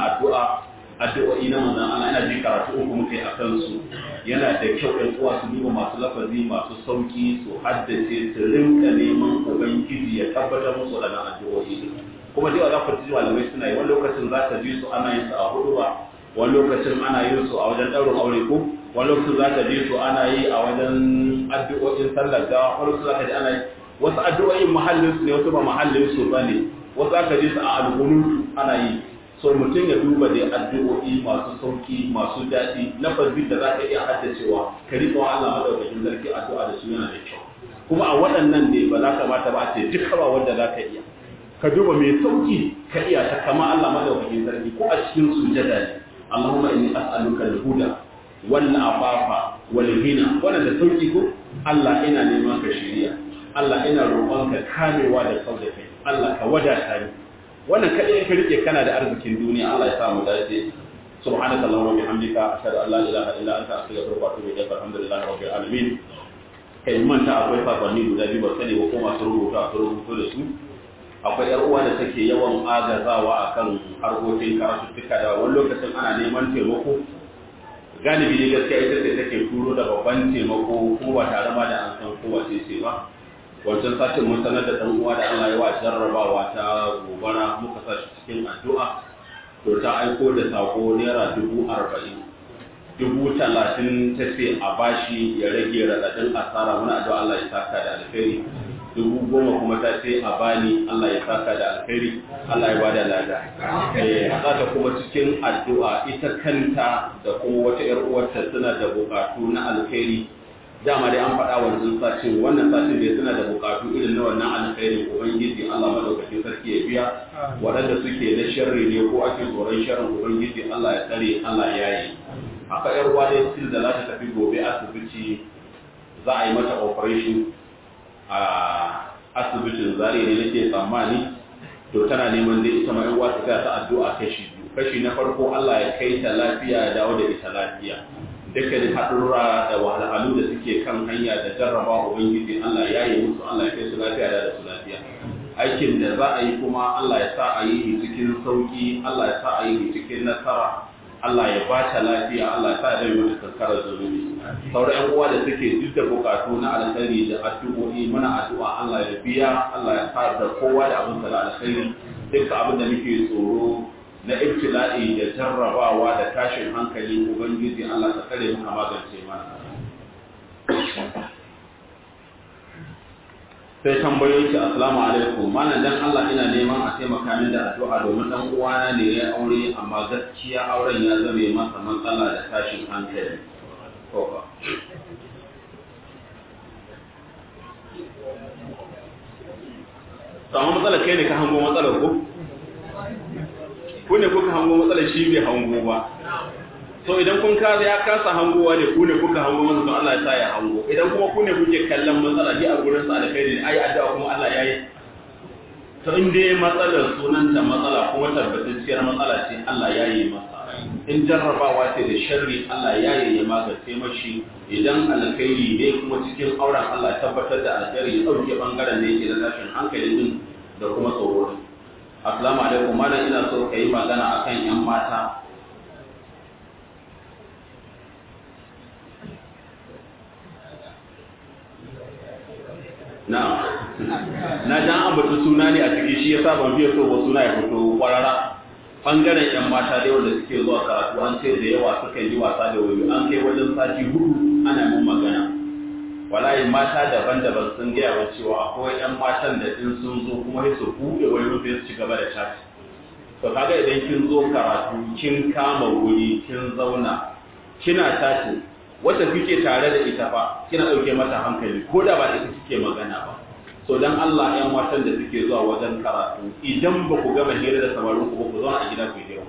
addu'o'i na manzon Allah ina jin karatu uku muke akan su yana da kyau ɗan uwa su duba masu lafazi masu sauki su haddace su rinka neman ubangiji ya tabbatar musu da addu'o'i kuma dai za ku ji malamai suna yi wani lokacin za ka ji su ana yin su a hudu ba wani lokacin ana yin su a wajen ɗaurin aure ko wani lokacin za ka ji su ana yi a wajen addu'o'in sallar gawa wani lokacin za ka ji ana yi wasu addu'o'in mahallin su ne wasu ba mahallin su ba ne wasu za ka ji su a alƙunutu ana yi so mutum ya duba da addu'o'i masu sauki masu daɗi lafazi da za ka iya haddacewa ka riƙa wa Allah madaukakin sarki addu'a da su yana da kyau kuma a waɗannan ne ba za ka mata ba ce duka ba wanda za ka iya ka duba mai sauki ka iya ta kama Allah madaukakin sarki ko a cikin sujada ne Allahumma inni as'aluka al-huda wal afafa wal ghina wannan da sauki ko Allah ina neman ka shiriya Allah ina roƙonka kamewa da kauda kai Allah ka wadata ni wannan kadai ka rike kana da arzikin duniya Allah ya sa mu dace subhanaka allahumma wa bihamdika ashhadu an la ilaha illa anta astaghfiruka wa atubu ilaik alhamdulillahi rabbil alamin kai manta akwai sakonni guda biyu ba sani ba ko masu rubutu da su akwai yar uwa da take yawan agazawa akan harkokin karatuttuka da wani lokacin ana neman taimako galibi ne gaskiya ita ce take turo da babban taimako ko ba tare ma da an san kowa ce ba wancan satin mun sanar da ɗan uwa da Allah ya wa jarrabawa ta gobara muka sa shi cikin addu'a to ta aiko da sako naira 40,000 30,000 ta ce a bashi ya rage raɗaɗin asara muna addu'a Allah ya saka da alkhairi 10,000 kuma ta ce a bani Allah ya saka da alkhairi Allah ya bada lada za ta kuma cikin addu'a ita kanta da kuma wata 'yar uwarta suna da bukatu na alkhairi dama dai an faɗa wancan satin wannan satin dai suna da bukatu irin na wannan alkhairin ubangiji Allah madaukakin sarki ya biya waɗanda suke na sharri ne ko ake tsoron sharrin ubangiji Allah ya tsare Allah ya yi haka yar uwa dai still da za ta tafi gobe asibiti za a yi mata operation a asibitin zare ne nake tsammani to tana neman dai ita ma yan uwa ta addu'a kashi biyu kashi na farko Allah ya kai ta lafiya ya dawo da ita lafiya dukkanin haɗurra da wahalhalu da suke kan hanya da jarraba ubangiji Allah ya yi musu Allah ya kai su lafiya da su lafiya aikin da za a yi kuma Allah ya sa a yi cikin sauki Allah ya sa a yi cikin nasara Allah ya ba ta lafiya, Allah ya sa da mata kankarar zunubi. Sauran ƴan uwa da suke duk da bukatu na alkhairi da addu'o'i muna addu'a Allah ya biya, Allah ya sa da kowa da abin da alkhairi. Duk abin da muke tsoro na ibtila'i da jarrabawa da tashin hankali ubangiji Allah ta kare mu a magance mana. Sai tambayoyi ki assalamu alaikum, malam dan Allah ina neman a taimaka min da addu'a domin dan uwana ne ya aure amma gaskiya auren ya zame masa matsala da tashin hankali. Sama matsalar kai ne ka hango matsalar ko? Ku ne kuka hango matsalar shi bai hango ba. So idan kun kaza ya kasa hangowa ne ku ne kuka hango masa to Allah ya sa ya hango. Idan kuma ku ne kuke kallon matsala ji a gurin sa alkhairi ne ai addu'a kuma Allah yayi. To in dai matsalar sunanta matsala kuma tabbatacciyar matsala ce Allah yayi masa. In jarrabawa ce da sharri Allah yayi ya magance mashi. Idan alkhairi ne kuma cikin auren Allah tabbatar da alkhairi ya dauke bangaren da yake da tashin hankali din da kuma tsoro. Assalamu alaikum, malam ina so kai magana akan yan mata. Na jan ambata suna ne a cikin shi yasa ban fiye so ba suna ya fito kwarara. Bangaren yan mata da wanda suke zuwa karatu an ce da yawa suka yi wasa da wayo, an kai wajen sati 4 ana mun magana. Wallahi mata daban-daban sun gaya wa cewa akwai yan matan da in sun zo kuma sai su buɗe wayo sai su ci gaba da chat. To kaga idan kin zo karatu kin kama wuri kin zauna kina chatting wata kike tare da ita fa kina dauke mata hankali ko da ba ita kike magana ba. So dan Allah ƴan matan da suke zuwa wajen karatu idan ba ku gama hira da samarin ku zauna a gida ku hira.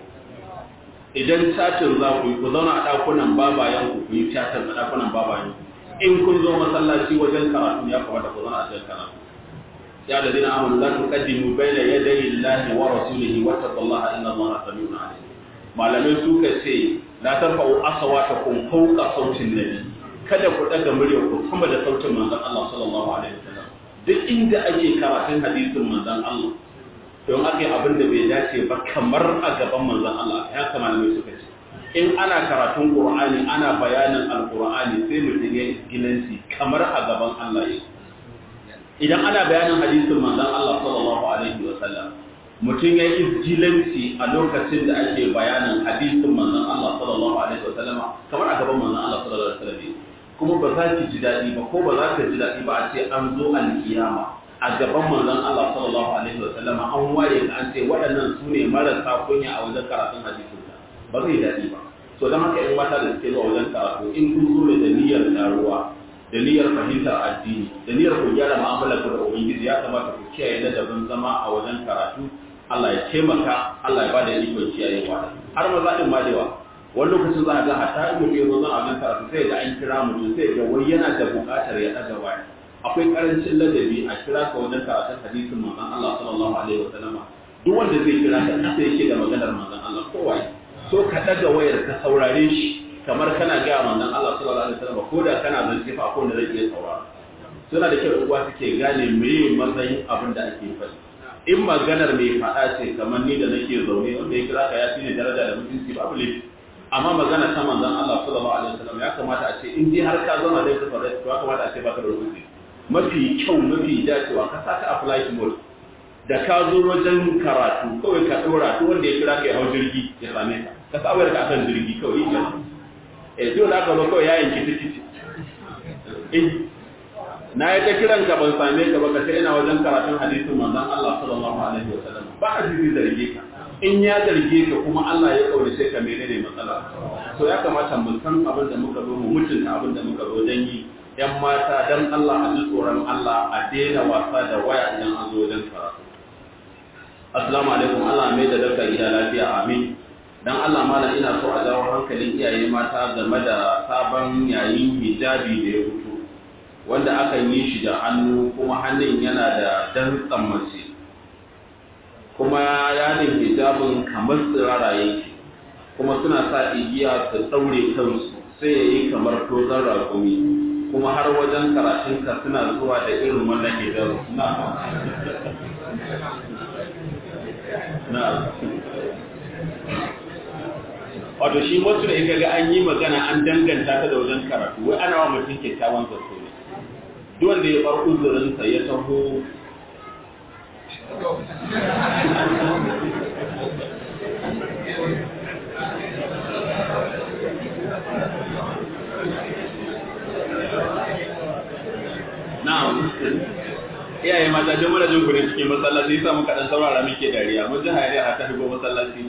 Idan chatin za ku yi ku zauna a dakunan babayen ku yi chatin a dakunan babayen ku. In kun zo masallaci wajen karatu ya kamata ku zauna a cikin karatu. Ya da dina amanu la tuqaddimu bayna yaday Allahi wa rasulihi wa taqullaha inna Allaha samiun alim. Malamai suka ce la tarfa'u aswatakum fawqa sautin nabi, kada ku daga muryar ku sama da sautin manzon Allah sallallahu alaihi wasallam. Duk inda ake karatun hadisin manzon Allah don ake abin da bai dace ba kamar a gaban manzon Allah ya kama malamai suka ce in ana karatun Qur'ani ana bayanin Al-Qur'ani sai mutum ya isgilanci kamar a gaban Allah yake. Idan ana bayanin hadisin manzon Allah sallallahu alaihi wasallam mutum ya yi jilanci a lokacin da ake bayanin hadisin manzon Allah sallallahu alaihi wasallam kamar a gaban manzon Allah sallallahu alaihi wasallam kuma ba za ki ji daɗi ba ko ba za ka ji daɗi ba a ce an zo alkiyama a gaban manzon Allah sallallahu alaihi wasallam an ware ka an ce waɗannan su ne marasa kunya a wajen karatun hadisin ba zai daɗi ba. To don haka in mata da suke zuwa wajen karatu in kun zo da niyyar taruwa da niyyar fahimtar addini da niyyar ku gyara mu'amalar ku da ubangiji ya kamata ku kiyaye ladabin zama a wajen karatu. Allah ya taimaka, Allah ya bada ikon kiyayewa. Har maza din ma dewa. Wani lokacin za a ga hatta in mutum ya zo zan abin karatu sai ga an kira mutum sai ga wai yana da buƙatar ya ɗaga waya. Akwai karancin ladabi a kira ka wajen karatun hadisin manzon Allah sallallahu alaihi wasallam. Duk wanda zai kira ka kasa yake da maganar manzon Allah kowa. So ka ɗaga wayar ka saurare shi kamar kana ga manzon Allah sallallahu alaihi wasallam ko da kana zance fa akwai wanda zai iya saurara. Suna da kyau uwa suke gane meye matsayin abin da ake faɗi. In maganar mai faɗa ce kamar ni da nake zaune wanda ya kira ka ya fi ne daraja da mutunci babu laifi amma magana ta manzon Allah sallallahu alaihi wasallam ya kamata a ce in dai har ka zama da ka faɗa to ya kamata a ce baka da rubuci mafi kyau mafi dacewa ka saka a flight mode da ka zo wajen karatu kawai ka dora to wanda ya kira ka ya hau jirgi ya same ka ka sa wayar ka akan jirgi kawai ya dole aka zo kawai ya yanki tikiti na yi ta kiran ka ban same ka ba ka sai ina wajen karatun hadisin manzon Allah sallallahu alaihi wasallam ba a jiri zarge ka in ya zarge ka kuma Allah ya kaurace ka menene matsala so ya kamata mu san abin da muka zo mu mutunta abin da muka zo dan yi yan mata dan Allah a ji tsoron Allah a daina wasa da waya idan an zo wajen karatu. Assalamu alaikum, Allah mai da daga gida lafiya amin. Dan Allah malam ina so a jawo hankalin iyaye mata game da sabon yayin hijabi da ya fito wanda aka yi shi da hannu kuma hannun yana da dantsan mace kuma yanin hijabin kamar tsirara yake kuma suna sa igiya su daure kansu sai ya yi kamar tozon rakumi kuma har wajen karatunka suna zuwa da irin wannan hijabi na wato shi wasu da ika ga an yi magana an danganta ta da wajen karatu wai ana wa mutum kyakkyawan zato ne duk wanda ya bar uzurinsa ya taho na'am iyaye mata don mana jin gure cikin masallaci sai muka dan saurara muke dariya mun ji hayariya har ta shigo masallaci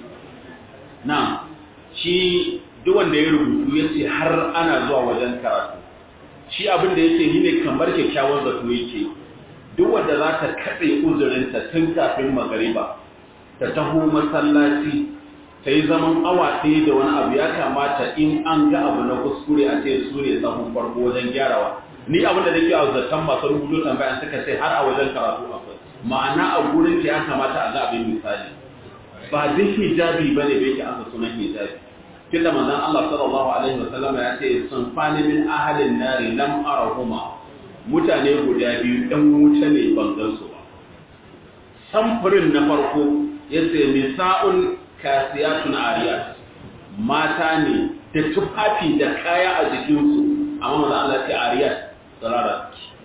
na'am shi duk wanda ya rubutu yace har ana zuwa wajen karatu shi abin da yake shine kamar kyakkyawan zato yake duk wanda za ta katse uzurinta tun kafin magariba ta taho masallaci ta yi zaman awa ɗaya da wani abu ya kamata in an ga abu na kuskure a ce su ne tsahon farko wajen gyarawa ni abin da nake a zaton masu rubutu tambayan suka ce har a wajen karatu akwai ma'ana a gurin da ya kamata a ga abin misali ba duk hijabi bane da yake aka sunan hijabi tunda manzon Allah sallallahu alaihi wasallam ya ce sun fani min ahalin nari lam arahuma mutane guda biyu dan wuta ne ban gan su ba samfurin na farko yace nisa'un kasiyatun ariyat mata ne da tufafi da kaya a jikinsu amma manzon Allah ya ce ariyat tsarara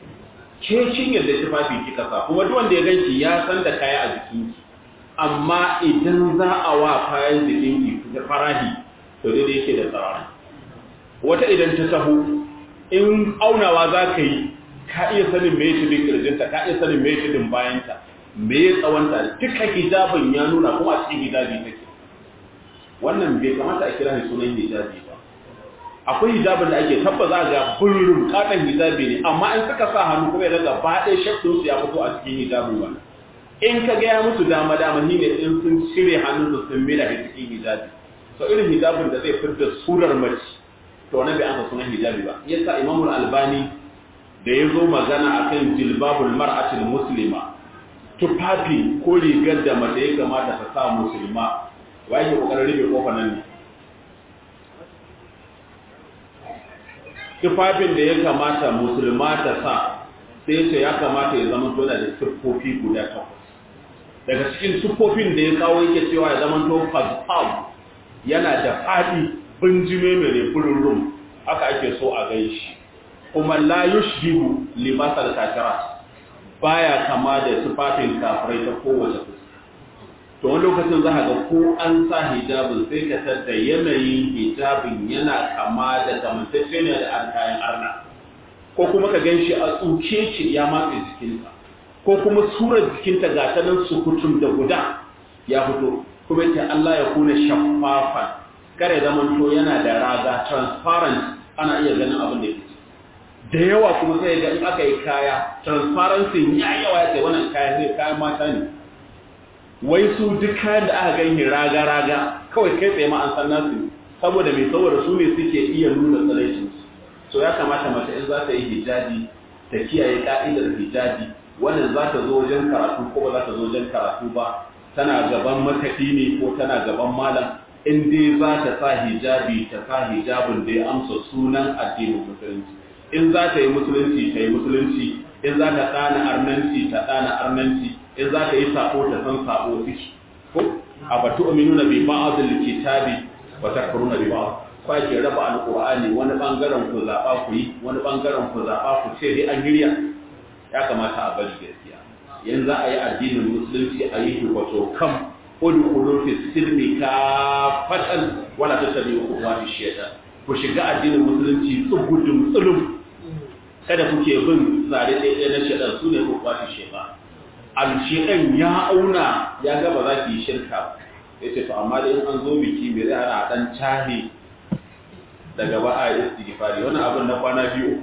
ke kin yadda tufafi kika sa kuma duk wanda ya ganki ya san da kaya a jikinki amma idan za a wa kayan jikinki da farahi to dai yake da tsarara wata idan ta taho in aunawa za ka yi ka iya sanin me yake din kirjinta ka iya sanin me yake din bayanta me ya tsawanta duka hijabin ya nuna kuma a cikin hijabi take wannan bai kamata a kira shi sunan hijabi ba akwai hijabin da ake tabbaza ga burin katon hijabi ne amma in suka sa hannu kuma ya daga ba ɗaya shakkun su ya fito a cikin hijabin wannan in ka ga ya musu dama ni ne in sun cire hannun su sun mera shi cikin hijabi so irin hijabin da zai fitar surar mace to wannan bai aka sunan hijabi ba yasa Imam Al-Albani da ya zo magana akan jilbabul mar'atil muslima tufafi ko rigar da mace ya kamata ta sa musulma wai ke kokarin rufe kofar nan ne tufafin da ya kamata musulma ta sa sai ce ya kamata ya zama tona da siffofi guda takwas daga cikin siffofin da ya kawo yake cewa ya zama to fazfam yana da faɗi binjime mai refurin rum haka ake so a gan shi kuma la yushbihu libasal kafirat baya kama da tufafin kafirai ta kowace fuska to wani lokacin za ga ko an sa hijabin sai ka tada yanayin hijabin yana kama da zamantacce ne da kayan arna ko kuma ka gan shi a tsuke ce ya matse jikinta ko kuma surar jikinta ga ta nan sukutun da guda ya fito kuma yake Allah ya kuna shaffafan kare zaman to yana da raga transparent ana iya ganin abin da yake da yawa kuma sai ga in aka yi kaya transparency ya yawa ya ce wannan kayan mata ne wai su duk kayan da aka gani raga-raga kawai kai tsaye ma an san nasu saboda mai saboda su ne suke iya nuna tsaraicinsu so ya kamata mace in za ta yi hijabi ta kiyaye ka'idar hijabi wannan za ta zo wajen karatu ko ba za ta zo wajen karatu ba tana gaban makaɗi ne ko tana gaban malam in dai za ta sa hijabi ta sa hijabin da ya amsa sunan addinin musulunci in za ta yi musulunci ta yi musulunci in za ta ɗana arnanci ta ɗana arnanci in za ka yi sako ta san sako ciki ko a batu aminuna bi ba'dil kitabi wa takfuruna bi ba'd ko ake raba alqur'ani wani bangaren ku zaba ku yi wani bangaren ku zaba ku ce dai an girya ya kamata a bari gaskiya yanzu a yi addinin musulunci a yi wato kam udkhulu fi silmi kafatan wala tattabi'u khutuwati shaytan ku shiga addinin musulunci tsugudun tsulum kada kuke bin zare ɗaya na shaytan su ne khutuwati shaytan al-shaytan ya auna ya ga ba za ki yi shirka yace to amma da in an zo biki me zai hana dan tahi daga ba a istighfari wannan abin na kwana biyu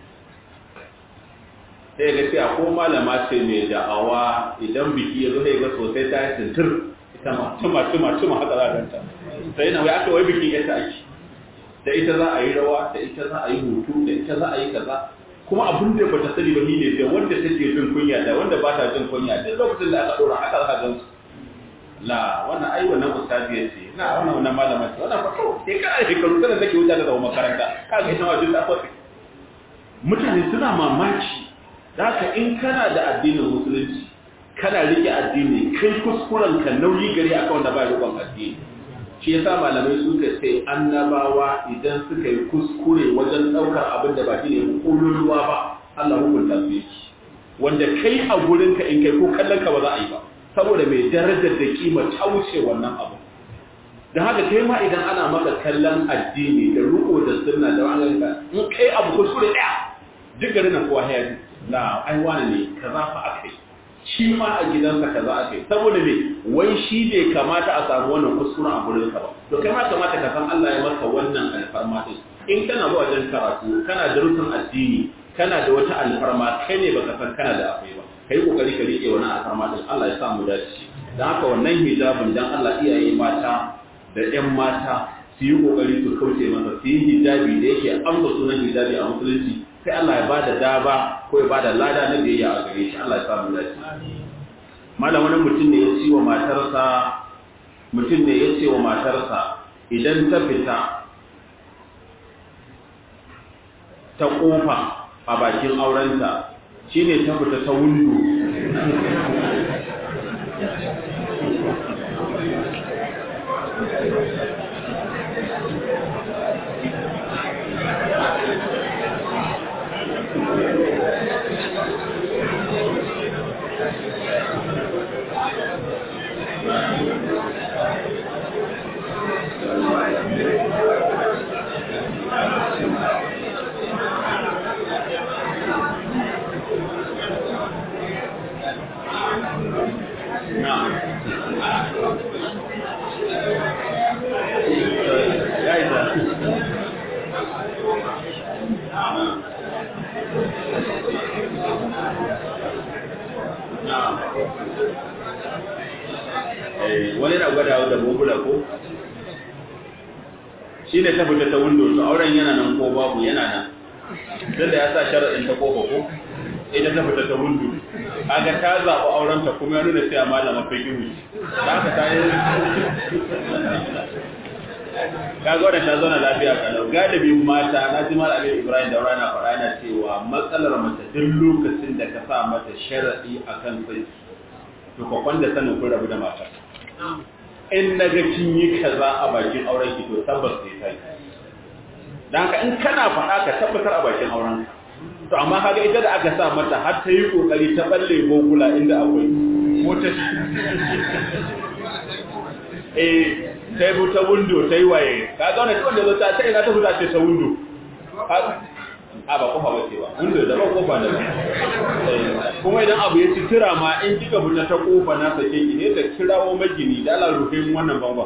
sai ga cewa ko malama ce mai da'awa idan biki ya zo sai ga sosai ta yi tintir ita ma tuma haka za ta sai na wai aka wai biki ya ta aiki da ita za a yi rawa da ita za a yi hutu da ita za a yi kaza kuma abin da bata sani ba ne da wanda take jin kunya da wanda ba ta jin kunya duk lokacin da aka dora haka za ka gansu la wannan ai wannan ustaziya ce na wannan malama ce wannan fa to sai ka ai shekaru kada take wuta da makaranta kaga ita ma duk ta kwafi mutane suna mamaki haka in kana da addinin musulunci kana rike addini kai kuskuren ka nauyi gari akan wanda ba rikon addini shi yasa malamai suka ce annabawa idan suka yi kuskure wajen daukar abin da ba shi ne kulluwa ba Allah hukunta su yake wanda kai a gurin ka in kai ko kallon ka ba za a yi ba saboda mai darajar da kima ta wuce wannan abu dan haka kai ma idan ana maka kallon addini da ruko da sunna da wannan in kai abu kuskure daya duk garin nan kowa ya la ai wani ne kaza fa akai shi ma a gidansa kaza akai saboda me wai shi bai kamata a samu wannan kuskure a gurin ka ba to kai ma kamata ka san Allah ya maka wannan alfarma din in kana zuwa wajen karatu kana darussan addini kana da wata alfarma kai ne baka san kana da akwai ba kai kokari ka rike wannan alfarma din Allah ya sa mu dace dan haka wannan hijabin dan Allah iyaye mata da ƴan mata su yi kokari su kauce masa su yi hijabi da yake amsa sunan hijabi a musulunci sai Allah ya bada daba ko ya bada lada na biyayya a gare shi Allah ya sa mu dace malam wani mutum ne ya ce wa matarsa idan ta fita ta kofa a bakin aurenta shine ta fita ta windo wani na gwada da bobula ko shi ne ta fita ta windo to auren yana nan ko babu yana nan tunda ya sa sharaɗin ta kofa ko ita ta fita ta windo kaga ta zaɓi auren ta kuma ya nuna sai a malama fikihu za ka ta yi kaga wadda ta zauna lafiya kalau galibin mata na ji malamin Ibrahim da rana faɗa yana cewa matsalar mace duk lokacin da ka sa mata sharaɗi akan sai to kwakwan da sanin kun rabu da mata in na ga kin yi kaza a bakin auren ki to tabbas sai kai dan haka in kana faɗa ka tabbatar a bakin auren to amma kaga ita da aka sa mata har ta yi kokari ta balle gogula inda akwai mota sai buta window sai waye kaga wannan wanda zo ta ina ta fita ce ta window a ba kofa ba ce ba window da ba kofa da ba kuma idan abu ya ci tira ma in kika fita ta kofa na sake ki ne da kirawo magini da Allah rufe mun wannan bamba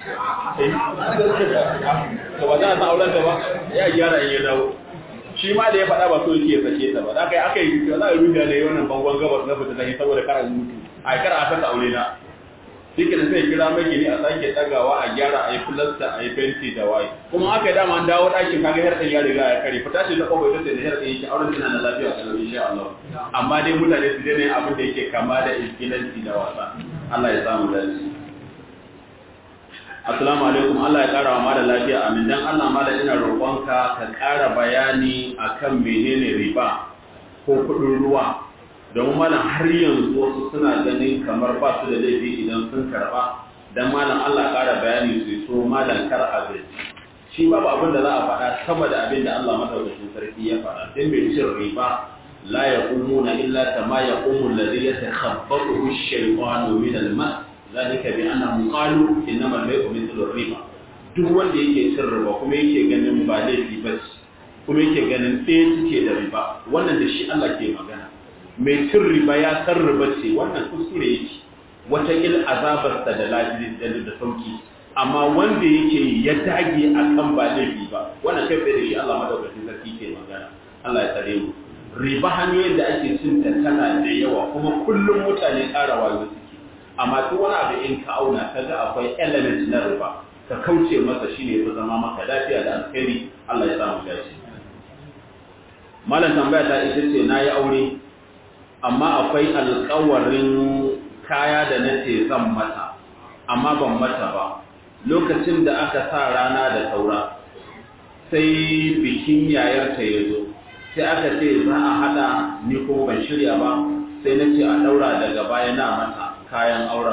to ba za a san auren da ba ya gyara in ya dawo shi ma da ya faɗa ba so yake sake ta ba da kai aka yi za a rubuta da wannan bangon gabas na fita sai saboda kar mutu a kar a saka aure na shi ke sai kira mai gini a sake dagawa a gyara a yi filasta a yi fenti da waye kuma aka yi dama an dawo ɗakin kaga harkar ya riga ya kare fita ce ta kawai ita ce da harkar yake auren tana da lafiya a insha Allah amma dai mutane su daina abin da yake kama da iskilanci da wasa Allah ya samu dace assalamu alaikum Allah ya kara wa mala lafiya amin dan Allah mala ina roƙonka ka kara bayani akan menene riba ko kudin ruwa don malam har yanzu wasu suna ganin kamar ba su da laifi idan sun karba dan malam Allah kara bayani su so malam kar a gaji shi babu abin da za a faɗa sama da abin da Allah madaukakin sarki ya faɗa dan mai cin riba la yaqumuna illa kama yaqumu alladhi yatakhabbathu ash-shaytanu min al-mas zalika bi annahum qalu innama al-bay'u mithlu ar-riba duk wanda yake cin riba kuma yake ganin ba laifi ba kuma yake ganin ɗaya suke da riba wannan da shi Allah ke magana mai cin riba ya san riba ce wannan kuskure yake wata il azabarsa da lafiya da sauki amma wanda yake ya dage akan ba laifi ba wannan kai da shi Allah madaukakin sarki ke magana Allah ya tsare mu riba hanyoyin da ake cin ta tana da yawa kuma kullum mutane ƙara wayo suke amma duk wani abu in ka auna kaga akwai element na riba ka kauce masa shine ya zama maka lafiya da alkhairi Allah ya samu dace malam tambaya ta ita ce nayi aure amma akwai alƙawarin kaya da nace zan mata amma ban mata ba lokacin da aka sa rana da saura sai bikin yayarta ya zo sai aka ce za a hada ni ko ban shirya ba sai na ce a daura daga baya na mata kayan auren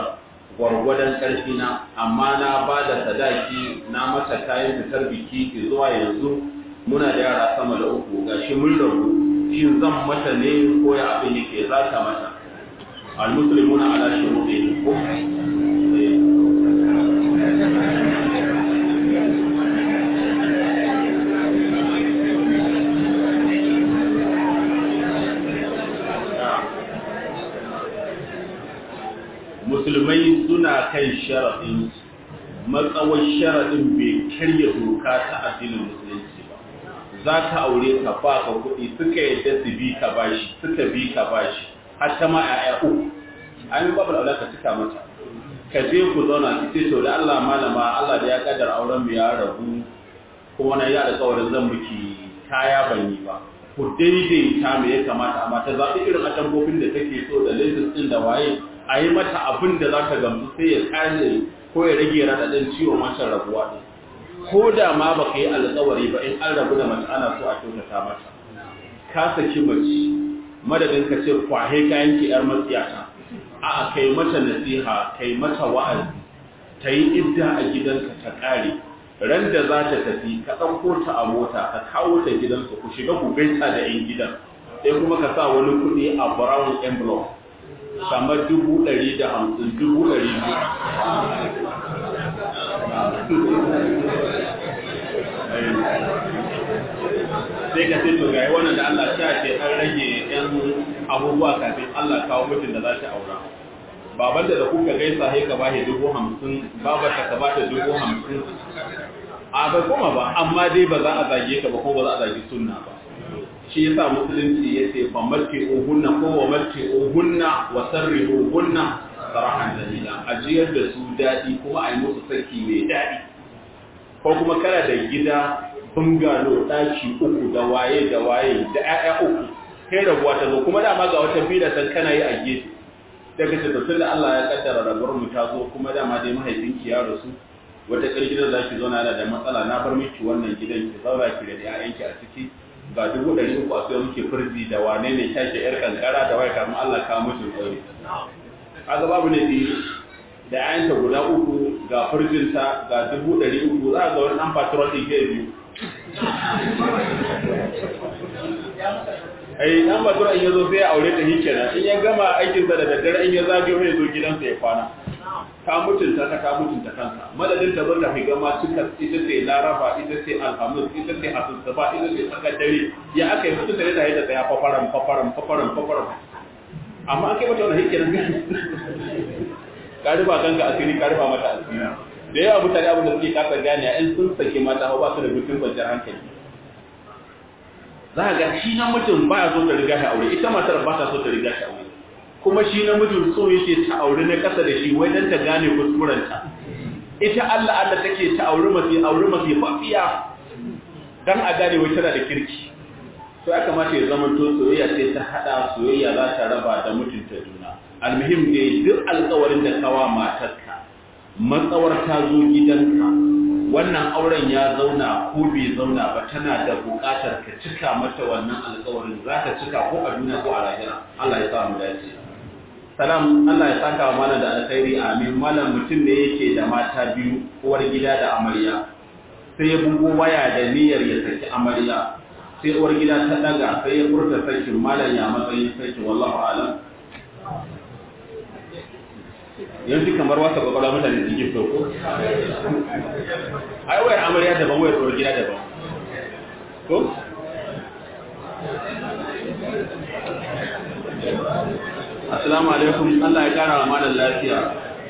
gwargwadon ƙarfi na, amma na ba da sadaki na mata kayan fitar biki zuwa yanzu muna da yara sama da 3 gashi mun rabu, shin zan mata ne ko ya abin yake za ta mata? Al-muslimuna ala shurutihim ko musulmai suna kan sharaɗin matsawar sharaɗin bai karya doka ta addinin musulunci ba. Za ka aure ka ba ka kuɗi suka yadda su bi ka bashi suka bi ka bashi har ta ma ‘ya'ya 3 amin babu da ka cika mata ka je ku zauna ki ce to da Allah malama Allah da ya kaddar auren mu ya rabu kuma na yi alƙawarin zan miki kaya ban yi ba ku daidaita me ya kamata amma ta zaɓi irin atambofin da take so da lasis ɗin da waye a yi mata abin da za ta gamsu sai ya kare ko ya rage raɗaɗin ciwon wancan rabuwa ɗin ko da ma ba ka yi alƙawari ba in an rabu da mace ana so a kyautata mata ka saki mace madadin ka ce kwahe kayan ki yar matsiyata a kai mata nasiha kai mata wa'azi ta yi idda a gidanka ta ƙare ran da za ta tafi ka ɗauko ta a mota ka kawo ta gidanka ku shiga ku gaisa da 'yan gidan sai kuma ka sa wani kuɗi a brown envelope kamar 150,000 sai ka ce to ga wannan da Allah ta ce an rage yan abubuwa kafin Allah kawo mutum da za ta aura baban da kuka gaisa sai ka bashi 50,000 babar ka bata 50,000 a ba kuma ba amma dai ba za a zage ka ba ko ba za a zage sunna ba shi yasa musulunci yace fa marti uhunna ko wa marti uhunna wa sarrihu hunna sarahan dalila ajiyar da su dadi kuma ai musu saki mai dadi ko kuma kana da gida bungalo daki 3 da waye da 'ya'ya 3 kai rabuwa ta zo kuma dama ga wata bida san kana yi a gefe daga ce tun da Allah ya kaddara rabuwar mu ta zo kuma dama dai mahaifinki ya rasu wata gidan zaki zo na da matsala na bar miki wannan gidan ki zaura ki da 'ya'yanki a ciki ga 300 a sai muke furji da wane ne shake yar kankara da wai kamar Allah ka mutu tsauri kaga babu ne da ayanta guda 3 ga furjinta ga 300 za ga wani dan patrol din ke biyu dan patrol in yazo sai ya aure ta hikena in ya gama aikin sa da daddare in ya zagayo ya zo gidansa ya kwana ka mutunta kanka madadin ta bar da fi gama suka ita ce laraba ita ce alhamis ita ce asusuba ita ce tsakar dare ya aka yi mutu tare da yadda tsaya fafaran amma aka yi mata wani hikirin ka rufa kanka asiri ka rufa mata asiri da yawa mutane abin da suke kasa gane in sun sake mata ba su da mutum kwanciyar hankali za a ga shi na mutum ba ya so ta riga shi aure ita matar ba ta so ta riga shi aure kuma shi namijin so yake ta aure na kasa da shi wai dan ta gane kuskurenta ita Allah take ta aure mafi fafiya dan a gane wai tana da kirki to ya kamata ya zama to soyayya sai ta hada soyayya za ta raba da mutunta juna almuhim dai duk alƙawarin da kawa matarka matsawar ta zo gidanka wannan auren ya zauna ko bai zauna ba tana da buƙatar ka cika mata wannan alƙawarin za ka cika ko a duniya ko a lahira Allah ya sa mu dace salam Allah ya saka wa mana da alkhairi amin malam mutum ne yake da mata biyu uwar gida da amarya sai ya bugo waya da niyyar ya saki amarya sai uwar gida ta daga sai ya furta sakin malam ya matsayin sakin wallahu alam yanzu kamar wasa kwakwalwa mutane da suke so ko ai wayar amarya daban wayar uwar gida daban ko assalamu alaikum Allah ya kara wa malam lafiya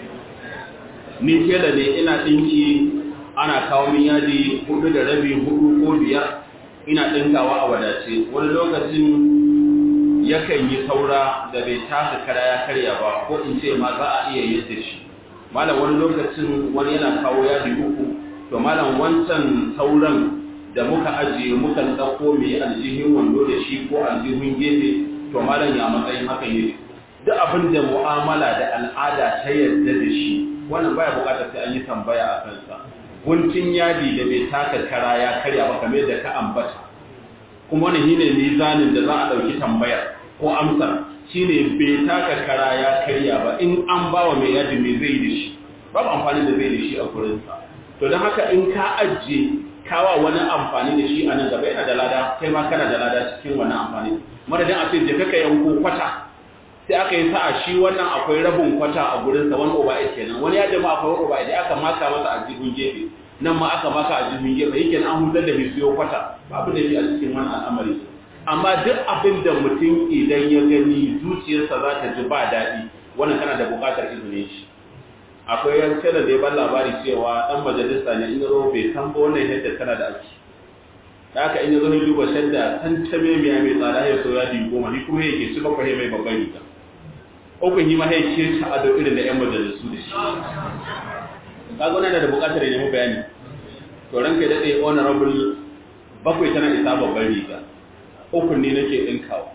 ni kela ne ina dinki ana kawo min yadi 4 da rabi 4 ko 5 ina dinkawa a wadace wani lokacin yakan yi saura da bai taka kara ya karya ba ko in ce ma za a iya yadda shi malam wani lokacin wani yana kawo yadi 3 to malam wancan sauran da muka ajiye muka dauko mai aljihin wando da shi ko aljihun gefe to malam ya matsayin haka ne duk abin da mu'amala da al'ada ta yarda da shi wannan baya bukatar sai an yi tambaya a kansa guntun yadi da bai taka kara ya karya ba kamar da ka ambata kuma wannan shine mizanin da za a dauki tambayar ko amsar shine bai taka kara ya karya ba, in an bawa mai yadi me zai da shi, babu amfani da zai da shi a gurinsa. To don haka in ka ajiye kawa wani amfani da shi a nan gaba yana da lada, kai ma kana da lada cikin wani amfani. Madadin a ce je kaka yanko kwata, sai aka yi sa'a shi wannan akwai rabin kwata a gurinsa, 1/8 kenan, wani ya jama akwai 1/8 aka maka masa a jibin gefe, nan ma aka maka a jibin gefe, yake an hutar da hisiyo kwata, babu da shi a cikin wani al'amari. Amma duk abin da mutum idan ya gani zuciyarsa za ta ji ba daɗi, wannan kana da buƙatar izinin shi. Akwai yanke da zai ban labari cewa ɗan majalisa ne in zo bai san ba wannan yadda tana da aiki. Da haka in zo ne duba shadda san ta mai tsada ya so ya di goma, ni kuma yake su bakwai mai babban riga. Ukun yi ma ya ce ta ado irin da ‘yan majalisu da shi. Ka zo na da buƙatar ya nemi bayani. To ranka ya daɗe honorable bakwai tana isa babban riga. Ukun ne nake ɗinkawa.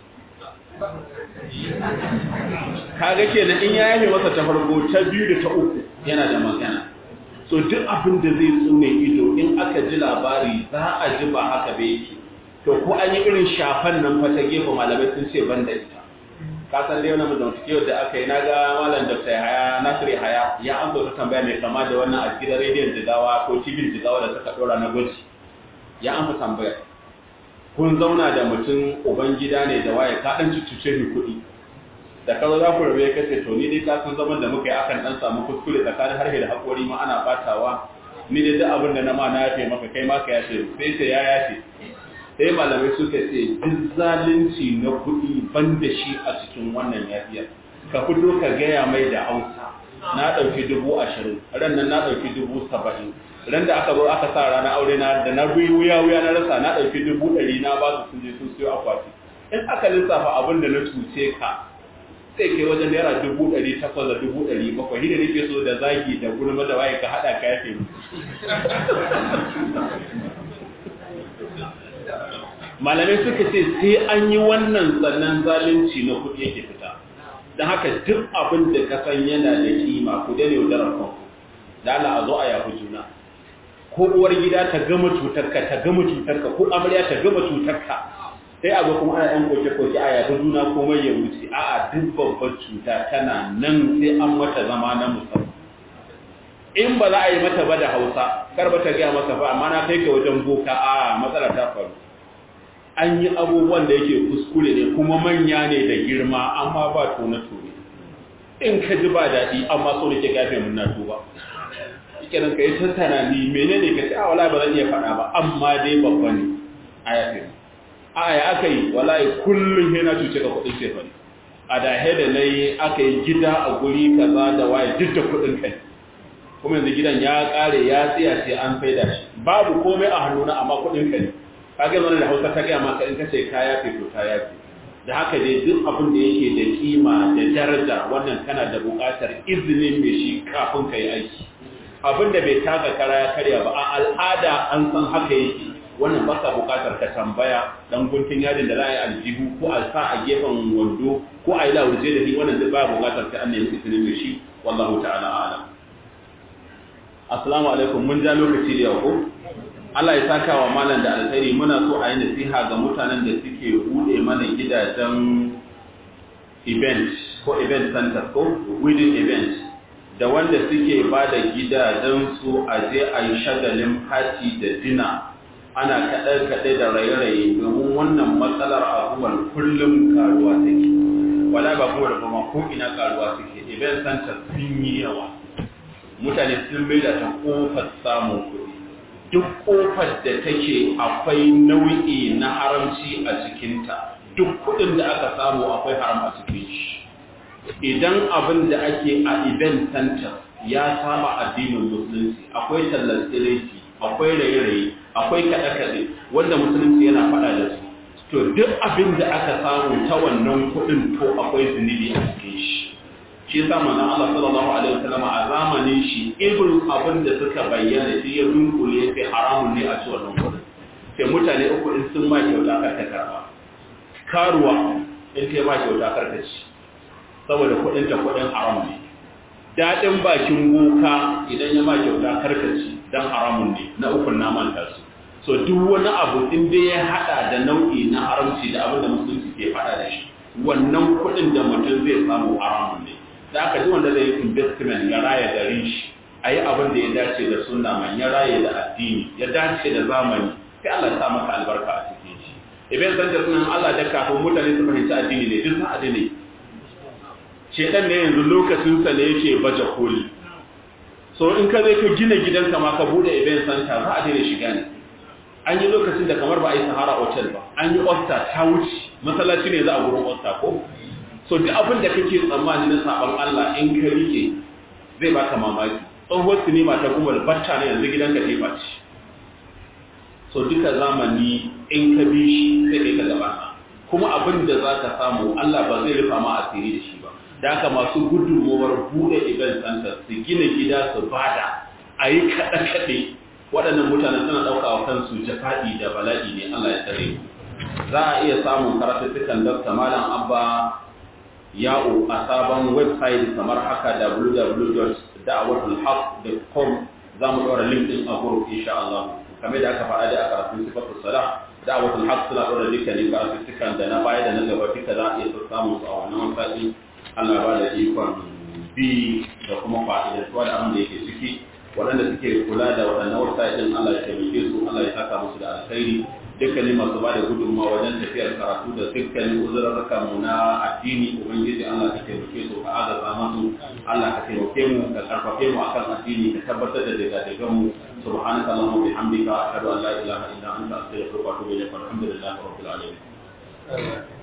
Kaga kenan in ya yafe masa ta farko, ta biyu da ta uku yana da magana. So duk abin da zai tsune ido in aka ji labari za a ji ba haka bai yake. To ko an yi irin shafan nan fa ta gefe malamai sun ce ban da ita. Ka san dai wannan mutum da aka yi, naga malam Dr. Yahaya Nasir Yahaya ya amsa ta tambaya mai kama da wannan a gidan rediyon Jigawa ko TV Jigawa da suka dora na gwaji. Ya amsa tambaya. Kun zauna da mutum uban gida ne da waye ka dan cucuce ni kuɗi. Da kazo za ku rabe kace to ni dai ka san zaman da muka yi akan dan samu kuskure tsakanin harshe da hakori ma ana fatawa. Ni dai duk abin da na ma na yafe maka kai ma ka yafe, sai ce ya yafe. Sai malamai suka ce duk zalunci na kuɗi ban da shi a cikin wannan yafiyar. Ka fito ka gaya mai da Hausa, na ɗauki 20,000, ran nan na ɗauki 70,000. Ran da aka zo aka sa ranar aure na da na wuya na rasa, na ɗauki 100,000 na ba su sun je sun siyo akwati. In aka lissafa abin da na cuce ka, sai kai wajen naira 800,000 da 700,000. Hida nake so da zagi da gulma da waye ka haɗa ka yafe mu. Malamai suka ce sai an yi wannan sannan zalunci na kuɗi yake fita. Don haka duk abin da ka san yana da kima ku dane yaudarar kanku. Da Allah a zo a yafi juna. Ko uwar gida ta gama cutarka, ko amarya ta gama cutarka, sai a zo kuma ana yan koke-koke a yafi juna komai ya wuce. A'a, duk babbar cuta tana nan sai an mata zama na musamman. In ba za a yi mata ba da Hausa, kar ba ta gaya masa ba, amma na kai ka wajen boka, a matsala ta faru. An yi abubuwan da yake kuskure ne kuma manya ne da girma, amma ba tone-tone. In ka ji ba daɗi, amma so da ke gafe mun na tuba. Kenan ka yi tattara ni menene ka ce a wala ba zan iya faɗa ba, amma dai babba ne a yafe. A ya aka yi wallahi kullum yana cuce ka kuɗin sefa ne. A da da na yi aka yi gida a guri kaza da waye duk da kuɗin kai. Kuma yanzu gidan ya ƙare ya tsaya sai an faida shi. Babu komai a hannuna amma kuɗin kai. Ka ga mana da Hausa ta gaya maka in ka ce ka yafe to ta yafe. Da haka dai duk abin da yake da kima da daraja wannan kana da buƙatar izinin mai shi kafin ka yi aiki. Abin da bai taka kara ya karya ba a al'ada an san haka yake, wannan ba sa bukatar ka tambaya dan guntun yadin da za a yi aljihu ko a sa a gefen wando ko a yi laurje da shi, wannan duk ba bukatar ka an nemi izinin da shi, wallahu ta'ala a'lam. Assalamu alaikum, mun ja lokaci da yau ko Allah ya saka wa malam da alkhairi. Muna so a yi nasiha ga mutanen da suke bude mana gidajen event ko event center ko wedding event, da wanda suke ba da gidajensu a je a yi shagalin fati da dina, ana kaɗe-kaɗe da raye-raye, domin wannan matsalar abubuwan kullum karuwa take. Wala ba kuma da kuma ko ina karuwa take. Event center sun yi yawa, mutane sun bai da ta ƙofar samun kuɗi. Duk ƙofar da take akwai nau'i na haramci a cikinta, duk kuɗin da aka samu akwai haram a cikin shi. Idan abin da ake a event center ya saba addinin musulunci, akwai tallar tsireki, akwai raye-raye, akwai kaɗe-kaɗe wanda musulunci yana faɗa da su, to duk abin da aka samu ta wannan kuɗin to akwai zunubi a cikin shi. Shi yasa manzon Allah sallallahu alaihi wasallam a zamanin shi irin abin da suka bayyana shi ya dunkule sai haramun ne a ci wannan kuɗin. Sai mutane uku in sun ma kyauta karka karba. Karuwa in kai ma kyauta karka ci. Saboda kuɗinta kuɗin haram ne. Daɗin bakin boka idan ya ma kyauta karkaci dan haramun ne, na ukun na manta su. So duk wani abu in dai ya haɗa da nau'i na haramci da abin da musulunci ke faɗa da shi, wannan kuɗin da mutum zai samu haramun ne. Da aka ji wanda zai yi investment ya raya garin shi a yi abin da ya dace da sunna man ya raye da addini ya dace da zamani sai Allah ya sa maka albarka a cikin shi. Idan san da sunan Allah da kafin mutane su fahimci addini ne duk san addini. Shedan ne yanzu lokacin sa ne yake baje koli. So in ka zai ka gina gidanka ma ka bude event center za a daina shiga ne. An yi lokacin da kamar ba a yi Sahara Hotel ba, an yi Osta ta wuce, masallaci ne za a gurin Osta ko? So duk abin da kake tsammani na saban Allah in ka rike zai baka mamaki. Tsohuwar sinima ta kuma batta ne yanzu gidanka ta bace. So duka zamani in ka bi shi sai kai ka gaba. Kuma abin da za ka samu Allah ba zai rufa ma asiri da shi ba. Da haka masu gudunmawar buɗe event center su gina gida su bada a yi kaɗe-kaɗe waɗannan mutanen suna ɗauka wa kansu jafaɗi da bala'i ne Allah ya tsare. Za a iya samun karatuttukan Dr. Malam Abba Ya'u a sabon website kamar haka www.da'awatul-haq.com za mu ɗora link ɗin a group insha Allah. Kamar da aka faɗa da a karatun sifatul sala da'awatul haq suna ɗora dukkanin karatuttukan da na baya da na gaba duka za a iya samun su a wannan website. Allah ba da ikon bi da kuma fa'idantuwa da abin da yake ciki waɗanda suke kula da waɗannan website ɗin Allah ya taimake su Allah ya saka musu da alkhairi dukkanin masu ba da gudunmawa wajen tafiyar karatu da dukkanin uzurarraka mu na addini ubangiji Allah ka taimake su ka agaza masu Allah ka taimake mu ka karfafe mu akan addini ka tabbatar da daga mu subhanaka allahumma wa bihamdika ashhadu an la ilaha illa anta astaghfiruka wa atubu ilaik walhamdulillahi rabbil alamin